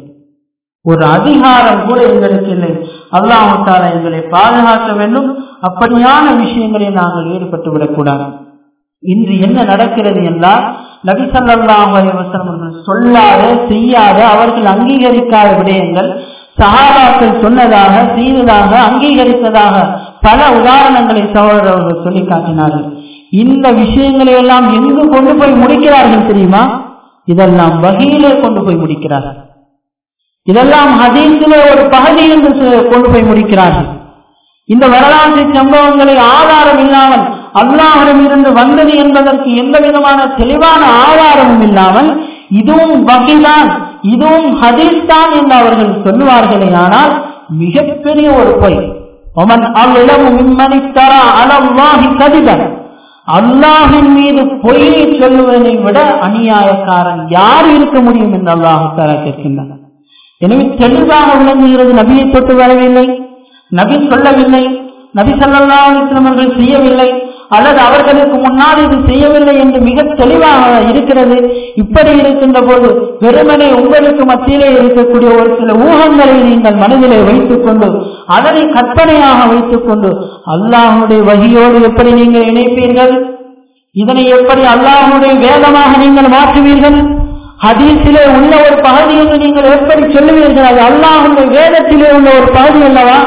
ஒரு அதிகாரம் கூட எங்களுக்கு இல்லை. அல்லாஹ் தஆலா எங்களை பாதுகாக்க வேண்டும். அப்படியான விஷயங்களை நாங்கள் ஈடுபட்டு விடக்கூடாது. இன்று என்ன நடக்கிறது என்றால் நபி ஸல்லல்லாஹு அலைஹி வஸல்லம் சொல்லாத செய்யாத அவர்கள் அங்கீகரிக்காத விடயங்கள் சஹாபாக்கள் சொன்னதாக செய்ததாக அங்கீகரித்ததாக பல உதாரணங்களை சகோதரர்கள் சொல்லி காட்டினார்கள். இந்த விஷயங்களை எல்லாம் எங்கு கொண்டு போய் முடிக்கிறார்கள் தெரியுமா? இதெல்லாம் வஹீயிலே கொண்டு போய் முடிக்கிறார்கள். இதெல்லாம் ஹதீஸிலே ஒரு பகுதி என்று கொண்டு போய் முடிக்கிறார்கள். இந்த வரலாற்று சம்பவங்களை ஆதாரம் இல்லாமல் அல்லாஹ்விடம் இருந்து வந்தது என்பதற்கு எந்த விதமான தெளிவான ஆதாரமும் இல்லாமல் இதுவும் வஹீதான், இதுவும் ஹதீஸ் தான் என்று அவர்கள் சொல்லுவார்களே, ஆனால் மிகப்பெரிய ஒரு பொய். ஒமன் அல்லாஹு மிம்மன் இஃப்தரா அலல்லாஹி கதிபன், அல்லாஹ்வின் மீது பொய்யை சொல்லுவதை விட அநியாயக்காரன் யார் இருக்க முடியும் என்று அல்லாஹ் தஆலா கேட்கின்றார். எனவே தெளிவாக விளங்குகிறது, நபியை தொட்டு வரவில்லை, நபி சொல்லவில்லை, நபி ஸல்லல்லாஹு அலைஹி வஸல்லம் அவர்கள் செய்யவில்லை, அல்லது அவர்களுக்கு முன்னால் இது செய்யவில்லை என்று மிக தெளிவாக இருக்கிறது. இப்படி இருக்கின்ற போது வெறுமனே உங்களுக்கு மத்தியிலே இருக்கக்கூடிய ஒரு சில ஊகங்களை நீங்கள் மனதிலே வைத்துக் கொண்டு அதனை கற்பனையாக வைத்துக் கொண்டு அல்லாஹ்வுடைய வஹியோடு எப்படி நீங்கள் இணைப்பீர்கள்? இதனை எப்படி அல்லாஹ்வுடைய வேதமாக நீங்கள் மாற்றுவீர்கள்? ஹதீஸிலே உள்ள ஒரு பகுதி என்று நீங்கள் எப்படி சொல்லுவீர்கள்? அது அல்லாஹ்வுடைய வேதத்திலே உள்ள ஒரு பகுதி அல்லவா?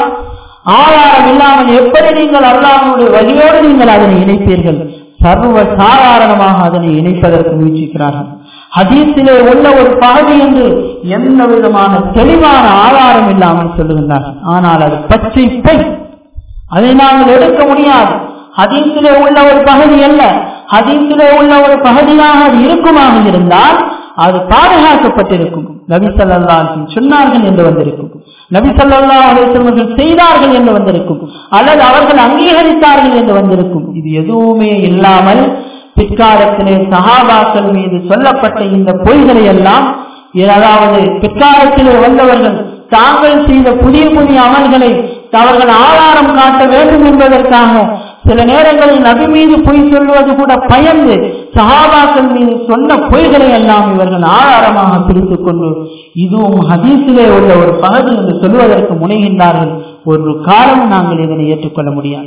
ஆதாரம் இல்லாமல் எப்படி நீங்கள் அல்லாஹ்வுடைய வழியோடு நீங்கள் அதனை இணைப்பீர்கள்? சர்வ சாதாரணமாக அதனை இணைப்பதற்கு முயற்சிக்கிறார்கள். ஹதீஸிலே உள்ள ஒரு பகுதி என்று எந்த விதமான தெளிவான ஆதாரம் இல்லாமல் சொல்லுகின்றார்கள். ஆனால் அது பச்சை பொய், அதை நாங்கள் எடுக்க முடியாது. ஹதீஸிலே உள்ள ஒரு பகுதி அல்ல, ஹதீஸிலே உள்ள ஒரு பகுதியாக அது இருக்குமாக இருந்தால் அது பாதுகாக்கப்பட்டிருக்கும். நபி ஸல்லல்லாஹு அலைஹி வஸல்லம் சொன்னார்கள் என்று வந்திருக்கும், நபி ஸல்லல்லாஹு அலைஹி வஸல்லம் செய்தார்கள் என்று வந்திருக்கும், அல்லது அவர்கள் அங்கீகரித்தார்கள் என்று வந்திருக்கும். இது எதுவுமே இல்லாமல் பிற்காலத்திலே சஹாபாக்கள் மீது சொல்லப்பட்ட இந்த பொய்களை எல்லாம், அதாவது பிற்காலத்திலே வந்தவர்கள் தாங்கள் செய்த புதிய புதிய அமல்களை அவர்கள் ஆதாரம் காட்ட வேண்டும் என்பதற்காக சில நேரங்களில் நபி மீது பொய் சொல்வது கூட பயந்து சஹாபாக்கள் மீது சொன்ன பொய்களை எல்லாம் இவர்கள் ஆதாரமாக பிடித்துக் கொண்டு இதுவும் ஹதீஸிலே உள்ள ஒரு பகுதி என்று சொல்வதற்கு முனைகின்றார்கள். ஒரு காலம் நாங்கள் இதனை ஏற்றுக்கொள்ள முடியாது.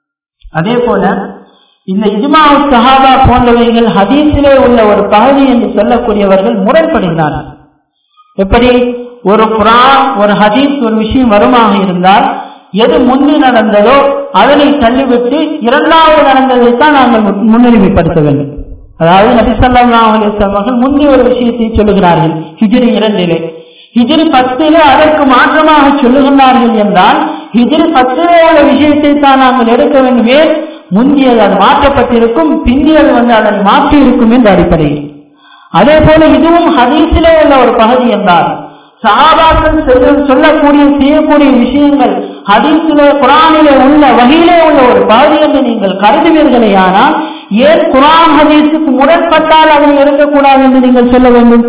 அதே போல இந்த இஜ்மா சஹாபா போன்றவைகள் ஹதீஸிலே உள்ள ஒரு பகுதி என்று சொல்லக்கூடியவர்கள் முரண்படுகிறார்கள். எப்படி? ஒரு குர்ஆன் ஒரு ஹதீஸ் ஒரு விஷயம் வருமாக இருந்தால் எது முன்னே நடந்ததோ அதனை தள்ளிவிட்டு இரண்டாவது நடந்ததைத்தான் நாங்கள் முன்னுரிமைப்படுத்த வேண்டும். அதாவது நபி ஸல்லல்லாஹு அலைஹி வஸல்லம் அவர்கள் முந்தி ஒரு விஷயத்தை சொல்லுகிறார்கள் ஹிஜ்ரி இரண்டிலே, ஹிஜ்ரி பத்திலே அதற்கு மாற்றமாக சொல்லுகின்றார்கள் என்றால் ஹிஜ்ரி பத்திலே உள்ள விஷயத்தை தான் நாங்கள் எடுக்க வேண்டுமே, முந்தியது அது மாற்றப்பட்டிருக்கும், பிந்தியது வந்து அதனை மாற்றி இருக்கும் என்ற அடிப்படையில். அதே போல இதுவும் ஹதீஸிலே உள்ள ஒரு பகுதி என்றால் சஹாபாக்கள் சொல்லக்கூடிய செய்யக்கூடிய விஷயங்கள் ஹதீஸிலே குர்ஆனிலே உள்ள வஹீயிலே உள்ள ஒரு பகுதி என்று நீங்கள் கருதுவீர்களே, ஆனால் ஏன் குர்ஆன் ஹதீஸுக்கு முரண்பட்டால் அதனை எடுக்கக்கூடாது என்று நீங்கள் சொல்ல வேண்டும்?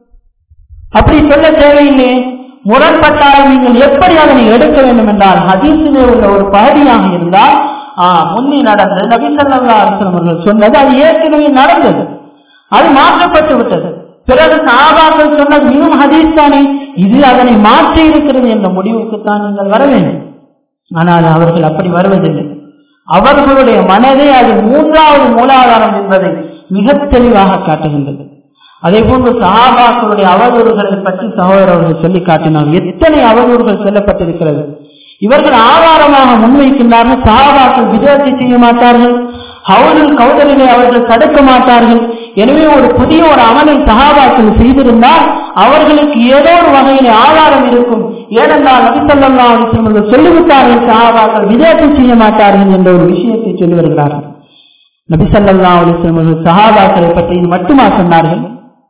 அப்படி சொல்ல தேவையில்லை. முரண்பட்டால் நீங்கள் எப்படி அதனை எடுக்க வேண்டும் என்றால், ஹதீஸிலே உள்ள ஒரு பகுதியாக இருந்தால் முன்னி நடந்தது, நபி ஸல்லல்லாஹு அலைஹி வஸல்லம் அவர்கள் சொன்னது அது ஏற்கனவே நடந்தது, அது மாற்றப்பட்டு விட்டது. பிறகு சஹாபாக்கள் சொன்னது இன்னும் ஹதீஸ் தானே, இது அதனை மாற்றி இருக்கிறது என்ற முடிவுக்குத்தான் நீங்கள் வர வேண்டும். ஆனால் அவர்கள் அப்படி வருவதில்லை. அவர்களுடைய மனதே அது மூன்றாவது மூலாதாரம் என்பதை மிக தெளிவாக காட்டுகின்றது. அதே போன்று சஹாபாக்களுடைய அவதூறுகளை பற்றி சகோதரர்கள் சொல்லி காட்டினார். எத்தனை அவதூறுகள் சொல்லப்பட்டிருக்கிறது. இவர்கள் ஆதாரமாக முன்வைக்கின்றார்கள், சஹாபாக்கள் விதத்தை செய்ய மாட்டார்கள், ஹவுலுல் கௌதரிலே அவர்கள் தடுக்க மாட்டார்கள். எனவே ஒரு புதிய ஒரு அமலை சஹாபாக்கள் செய்திருந்தால் அவர்களுக்கு ஏதோ ஒரு வகையிலே ஆதாரம் இருக்கும். ஏனென்றால் நபி ஸல்லல்லாஹு அலைஹி வஸல்லம் சொல்லிவிட்டார்கள் சஹாபாக்கள் விதத்தை செய்ய மாட்டார்கள் என்ற ஒரு விஷயத்தை சொல்லி வருகிறார்கள். நபி ஸல்லல்லாஹு அலைஹி வஸல்லம் சஹாபாக்களை பற்றி இது மட்டுமா சொன்னார்கள்?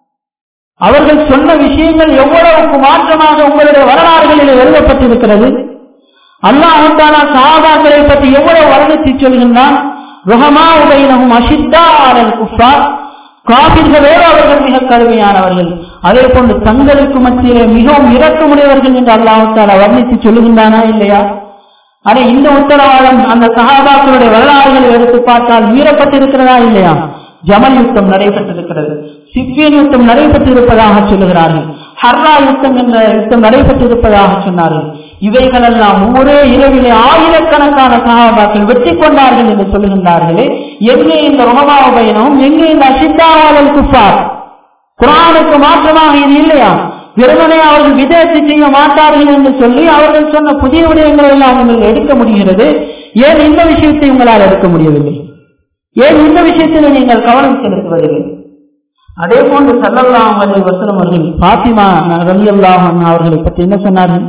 அவர்கள் சொன்ன விஷயங்கள் எவ்வளவுக்கு மாற்றமாக உங்களுடைய வரலாறுகளில் எழுதப்பட்டிருக்கிறது. அல்லாஹ் தஆலா சஹாபாக்களை பற்றி எவ்வளவு வர்ணித்து சொல்கின்றான். ருஹமாஉ பைனஹும் அஷித்தா அலல் குஃபார், காபிர்களோடு அவர்கள் மிக கடுமையானவர்கள், அதே போன்று தங்களுக்கு மத்தியிலே மிகவும் இரக்கமுடையவர்கள் என்று அல்லாஹ் தஆலா வர்ணித்து சொல்லுகின்றானா இல்லையா? அதே இந்த உத்தரவாதம் அந்த சஹாபாக்களுடைய வரலாறுகளை எடுத்து பார்த்தால் மீறப்பட்டிருக்கிறதா இல்லையா? ஜமல் யுத்தம் நடைபெற்றிருக்கிறது, சிஃபியன் யுத்தம் நடைபெற்றிருப்பதாக சொல்லுகிறார்கள், ஹர்ரா யுத்தம் என்ற யுத்தம் நடைபெற்றிருப்பதாக சொன்னார்கள். இவைகளெல்லாம் ஒரே இரவிலே ஆயிரக்கணக்கான சஹாபாக்கள் வெற்றி கொண்டார்கள் என்று சொல்லுகின்றார்களே, எங்கே இந்த ருஹமாஉ பைனஹும், எங்கே இந்த அஷித்தா அலல் குஃபார்? குர்ஆனுக்கு மாற்றமாக இது இல்லையா? வெறுமனே அவர்கள் விதத்தை செய்ய மாட்டார்கள் என்று சொல்லி அவர்கள் சொன்ன புதிய விடயங்களை எல்லாம் நீங்கள் எடுக்க முடிகிறது. ஏன் இந்த விஷயத்தை உங்களால் எடுக்க முடியவில்லை? ஏன் இந்த விஷயத்தில் நீங்கள் கவனம் செலுத்துவதில்லை? அதே போன்று ஸல்லல்லாஹு அலைஹி வஸல்லம் அவர்கள் ஃபாத்திமா ரலியல்லாஹு அன்ஹா அவர்களை பற்றி என்ன சொன்னார்கள்?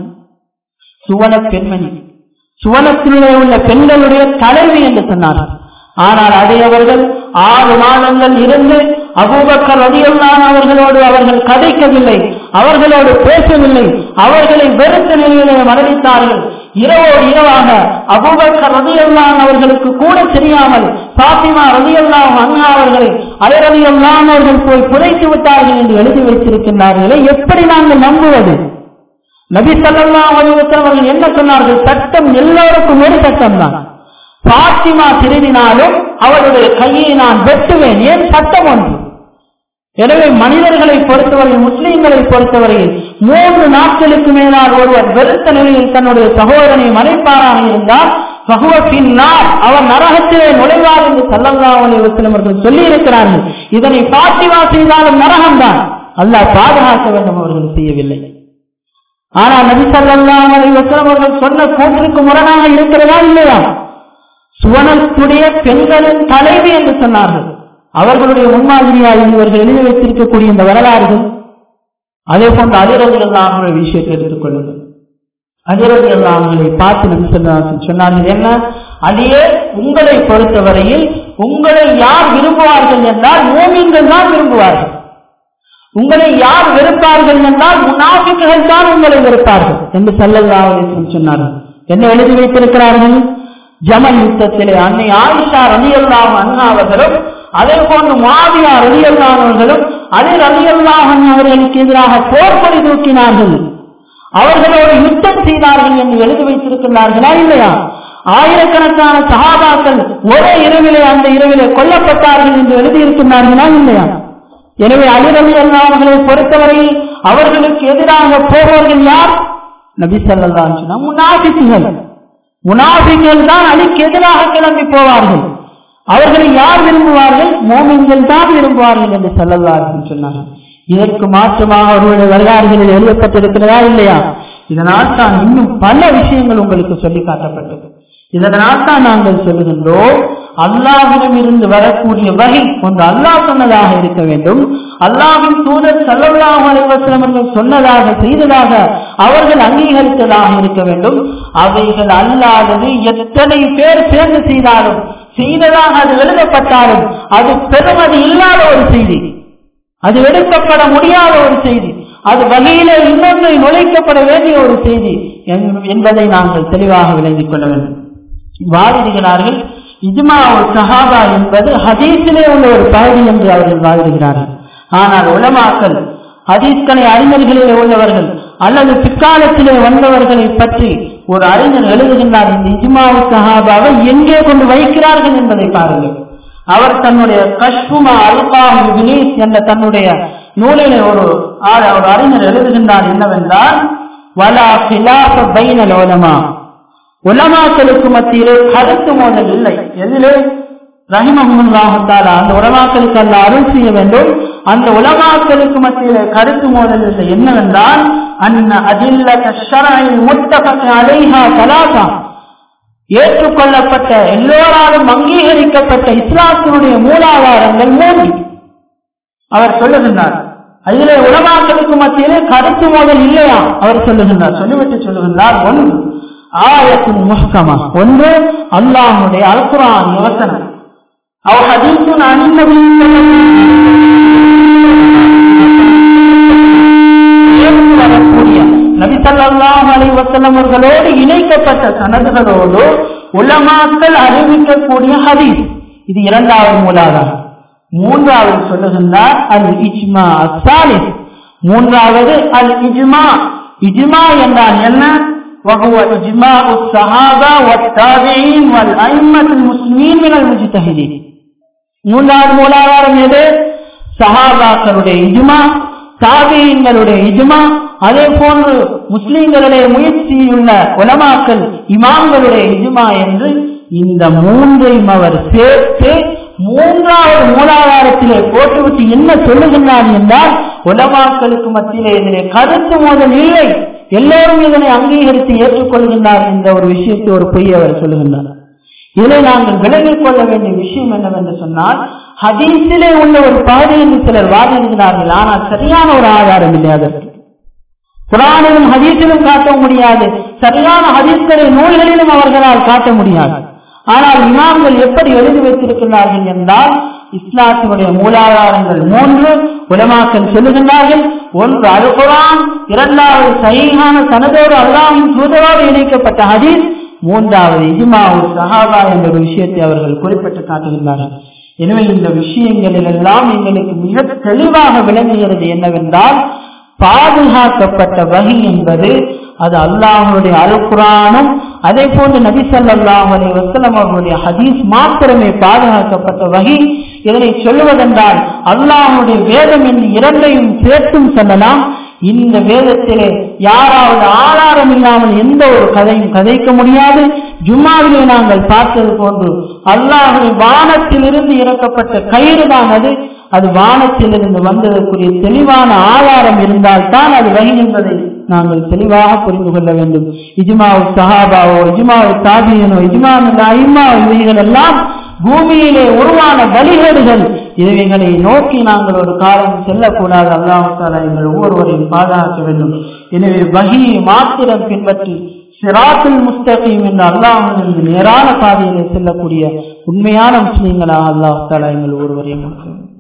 சுவன பெண்மணி, சுவனத்திலே உள்ள பெண்களுடைய தலைவி என்று சொன்னார்கள். ஆனால் அதை அவர்கள் ஆறு மாதங்கள் இருந்து அபூபக்கர் ரலியல்லாஹு அவர்களோடு அவர்கள் கதைக்கவில்லை, அவர்களோடு பேசவில்லை, அவர்களை வெறுத்த நிலையிலே மரணித்தார்கள். இரவோடு இரவாக அபூபக்கர் ரலியல்லாஹு அவர்களுக்கு கூட தெரியாமல் ஃபாத்திமா ரலியல்லாஹு அன்ஹா அவர்களை அலி ரலியல்லாஹு அவர்கள் போய் புதைத்து விட்டார்கள் என்று எழுதி வைத்திருக்கின்றார்களே, எப்படி நாங்கள் நம்புவது? நபி ஸல்லல்லாஹு அலைஹி வஸல்லம் அவர்கள் என்ன சொன்னார்கள்? சட்டம் எல்லோருக்கும் ஒரு சட்டம் தான். ஃபாத்திமா திருடினாலும் அவருடைய கையை நான் வெட்டுவேன், ஏன் சட்டம் ஒன்று. எனவே மனிதர்களை பொறுத்தவரையில், முஸ்லிம்களை பொறுத்தவரையில் மூன்று நாட்களுக்கு மேலால் ஒருவர் வெறுத்த நிலையில் தன்னுடைய சகோதரனை மறைப்பாராக இருந்தால் பகுவப்பின்னார், அவர் நரகத்திலே நுழைவார் என்று ஸல்லல்லாஹு அலைஹி வஸல்லம் அவர்கள் சொல்லி இருக்கிறார்கள். இதனை ஃபாத்திமா செய்தாலும் நரகம்தான். அல்லாஹ் பாதுகாக்க வேண்டும், அவர்கள் செய்யவில்லை. ஆனால் நபி ஸல்லல்லாஹு அலைஹி வஸல்லம் அவர்கள் சொன்ன கூற்றுக்கு முரணாக இருக்கிறதா இல்லையா? சுவனத்துடைய பெண்களின் தலைவி என்று சொன்னார்கள். அவர்களுடைய முன்மாதிரியாக இவர்கள் எழுதி வைத்திருக்கக்கூடிய இந்த வரலாறுகள். அதே போன்று அலி ரலியல்லாஹு அன்ஹு விஷயத்தை எடுத்துக் கொள்ளுங்கள். அலி ரலியல்லாஹு அன்ஹுவை பார்த்து நபி ஸல்லல்லாஹு அலைஹி வஸல்லம் சொன்னார்கள், என்ன அலியே, உங்களை பொறுத்தவரையில் உங்களை யார் விரும்புவார்கள் என்றால் மூமின்கள் தான் விரும்புவார்கள், உங்களை யார் வெறுப்பார்கள் என்றால் முனாஃபிக்குகள் தான் உங்களை வெறுப்பார்கள் என்று ஸல்லல்லாஹு அலைஹி வஸல்லம் சொன்னார்கள். என்ன எழுதி வைத்திருக்கிறார்கள்? ஜமல் யுத்தத்திலே அன்னை ஆயிஷா ரலியல்லாஹு அன்ஹா அவர்களும் அதே போன்று முஆவியா ரலியல்லாஹு அவர்களும் அலி ரலியல்லாஹு அன்ஹு அவர்களுக்கு எதிராக போர்க்கொடி தூக்கினார்கள், அவர்களோடு யுத்தம் செய்தார்கள் என்று எழுதி வைத்திருக்கிறார்களா இல்லையா? ஆயிரக்கணக்கான சஹாபாக்கள் ஒரே இரவிலே அந்த இரவிலே கொல்லப்பட்டார்கள் என்று எழுதியிருக்கிறார்களா இல்லையா? எனவே அலி ரலியல்லாஹு அவர்களை பொறுத்தவரையில் அவர்களுக்கு எதிராக போபவர்கள் யார்? நபி ஸல்லல்லாஹு அலைஹி வஸல்லம் முனாஃபிக்குகள். முனாஃபிக்குகள் தான் அலிக்கு எதிராக கிளம்பி போவார்கள். அவர்களை யார் விரும்புவார்கள்? மோமின்கள் தான் விரும்புவார்கள் என்று ஸல்லல்லாஹு அலைஹி வஸல்லம் சொன்னார்கள். இதற்கு மாற்றமாக அவர்களுடைய வரலாறுகளில் எழுதப்பட்டிருக்கிறதா இல்லையா? இதனால் தான் இன்னும் பல விஷயங்கள் உங்களுக்கு சொல்லி காட்டப்பட்டது. இதனால் தான் நாங்கள் சொல்லுகின்றோம், அல்லாஹ்விடம் இருந்து வரக்கூடிய வகை ஒன்று அல்லாஹ் சொன்னதாக இருக்க வேண்டும், அல்லாஹ்வின் தூதர் ஸல்லல்லாஹு அலைஹி வஸல்லம் அவர்கள் சொன்னதாக செய்ததாக அவர்கள் அங்கீகரித்ததாக இருக்க வேண்டும். அவைகள் அல்லாதது எத்தனை பேர் சேர்ந்து செய்தாலும், செய்ததாக அது எழுதப்பட்டாலும் அது பெருமதி இல்லாத ஒரு செய்தி, அது எடுக்கப்பட முடியாத ஒரு செய்தி, அது வகையிலே இன்னொன்றை நுழைக்கப்பட வேண்டிய ஒரு செய்தி என்பதை நாங்கள் தெளிவாக விளங்கிக் கொள்ள வேண்டும். வாதிடுகிறார்கள், இஜ்மா சஹாபா என்பது ஹதீஸிலே உள்ள ஒரு பகுதி என்று அவர்கள் வாதிடுகிறார்கள். ஆனால் உலமாக்கள், ஹதீஸ்களை அறிஞர்களிலே உள்ளவர்கள் அல்லது பிற்காலத்திலே வந்தவர்களை பற்றி ஒரு அறிஞர் எழுதுகின்றார். இந்த இஜ்மா சஹாபாவை எங்கே கொண்டு வைக்கிறார்கள் என்பதை பாருங்கள். அவர் தன்னுடைய கஷ்புமா அல்காஹ் இப்லீஸ் என்ற தன்னுடைய நூலிலே ஒரு ஒரு அறிஞர் எழுதுகின்றார் என்னவென்றால், வலா கிலாஃப பைனல் உலமா, உலமாக்களுக்கு மத்தியிலே கருத்து மோதல் இல்லை. எதிலே ரஹிமஹுல்லாஹு தஆலா அந்த உலமாக்களுக்கு அல்லாஹ் அருள் செய்ய வேண்டும். அந்த உலமாக்களுக்கு மத்தியிலே கருத்து மோதல் இல்லை. என்னவென்றால், அன்ன அதில்லத ஷர்இல் முத்தஃபக் அலைஹா ஸலாஸா, ஏற்றுக்கொள்ளப்பட்ட எல்லோராலும் அங்கீகரிக்கப்பட்ட இஸ்லாத்தினுடைய மூலாதாரங்கள் மூன்று. அவர் சொல்லுகின்றார், அதிலே உலமாக்களுக்கு மத்தியிலே கருத்து மோதல் இல்லையா அவர் சொல்லுகின்றார். சொல்லிவிட்டு சொல்லுகின்றார், ஒன்று ஆயத்துன் முஹ்கமா, ஒன்று அல்லாஹ்வுடைய அல் குர்ஆன் வசனம், அவ் ஹதீஸுன் அன் நபி நபி ஸல்லல்லாஹு அலைஹி வஸல்லம் அவர்களோடு இணைக்கப்பட்ட சனதுகளோடு உலமாக்கள் அறிவிக்கக்கூடிய ஹதீஸ். இது இரண்டாவது மூலாதாரம். மூன்றாவது சொல்லுகின்றார் அல் இஜ்மா அஸ்ஸாலிஸ், மூன்றாவது அல் இஜ்மா. இஜ்மா என்றால் என்ன? وهو اجماع الصحابه والتابعين والائمه المسلمين من المجتهدين. மூன்றாவது மூலாதாரம் எது? சஹாபாக்களுடைய இஜ்மா, தாபிஈன்களுடைய இஜ்மா, அதே போன்று முஸ்லிம்களுடைய முயற்சியுள்ள உலமாக்கள் இமாம்களுடைய இஜ்மா என்று இந்த மூன்றையும் அவர் சேர்த்து மூன்றாவது மூலாதாரத்திலே போட்டுவிட்டு என்ன சொல்லுகின்றார் என்றால், உலமாக்களுக்கு மத்தியிலே இதனை கருத்து மோதல் இல்லை, எல்லோரும் இதனை அங்கீகரித்து ஏற்றுக்கொள்கின்றார் என்ற ஒரு விஷயத்தை ஒரு பொய் அவர் சொல்லுகின்றார். இதை நாங்கள் விலகிக் கொள்ள வேண்டிய விஷயம் என்னவென்று சொன்னால், ஹதீஸிலே உள்ள ஒரு பாதை என்று சிலர் வாதிடுகிறார்கள். ஆனால் சரியான ஒரு ஆதாரம் இல்லை. அதற்கு குர்ஆனிலும் ஹதீஸிலும் காட்ட முடியாது, சரியான ஹதீஸ்களை நூல்களிலும் அவர்களால் காட்ட முடியாது. ஆனால் இமாம்கள் எப்படி எழுதி வைத்திருக்கிறார்கள் என்றால், இஸ்லாத்தினுடைய மூலாதாரங்கள் மூன்று உலமாக்கள் சொல்லுகின்றார்கள். ஒன்று அல் குர்ஆன், இரண்டாவது சஹீஹான சனதோடு அல்லாஹ்வின் தூதரோடு இணைக்கப்பட்ட ஹதீஸ், மூன்றாவது இஜ்மா சஹாபா என்ற ஒரு விஷயத்தை அவர்கள் குறிப்பிட்டு காட்டுகின்றார்கள். எனவே இந்த விஷயங்களில் எல்லாம் எங்களுக்கு மிக தெளிவாக விளங்குகிறது என்னவென்றால், பாதுகாக்கப்பட்ட வஹி என்பது அது அல்லாஹ்வுடைய அல் குர்ஆனும் அதே போன்று நபி ஸல்லல்லாஹு அலைஹி வஸல்லம் அவர்களுடைய ஹதீஸ் மாத்திரமே பாதுகாக்கப்பட்ட வஹி. இதனை சொல்லுவதென்றால் அல்லாஹ்வுடைய வேதம் என்று இரண்டையும் சேர்த்தும் சொல்லலாம். இந்த வேதத்திலே யாராவது ஆதாரம் இல்லாமல் எந்த ஒரு கதையும் கதைக்க முடியாது. ஜும்மாவிலே நாங்கள் பார்த்தது போன்று அல்லாஹ்வின் வானத்திலிருந்து இறக்கப்பட்ட கயிறு தான் அது. அது வானத்திலிருந்து வந்ததற்குரிய தெளிவான ஆதாரம் இருந்தால் தான் அது வஹி என்பதை நாங்கள் தெளிவாக புரிந்து கொள்ள வேண்டும். இஜ்மாவு சஹாபாவோ இஜ்மாவு தாபியனோ இஜ்மாவு அஇம்மா இவைகள் எல்லாம் பூமியிலே உருவான வழிகேடுகள். இவைகளை நோக்கி நாங்கள் ஒரு காலம் செல்லக்கூடாது. அல்லாஹ் தஆலா எங்கள் ஒவ்வொருவரையும் பாதுகாக்க வேண்டும். எனவே வஹியை மாத்திரம் பின்பற்றி சிராத்துல் முஸ்தகீம் என்ற அல்லாஹ்வின் நேரான பாதையிலே செல்லக்கூடிய உண்மையான முஸ்லிம்களாக அல்லாஹ் தஆலா எங்கள் ஒவ்வொருவரையும்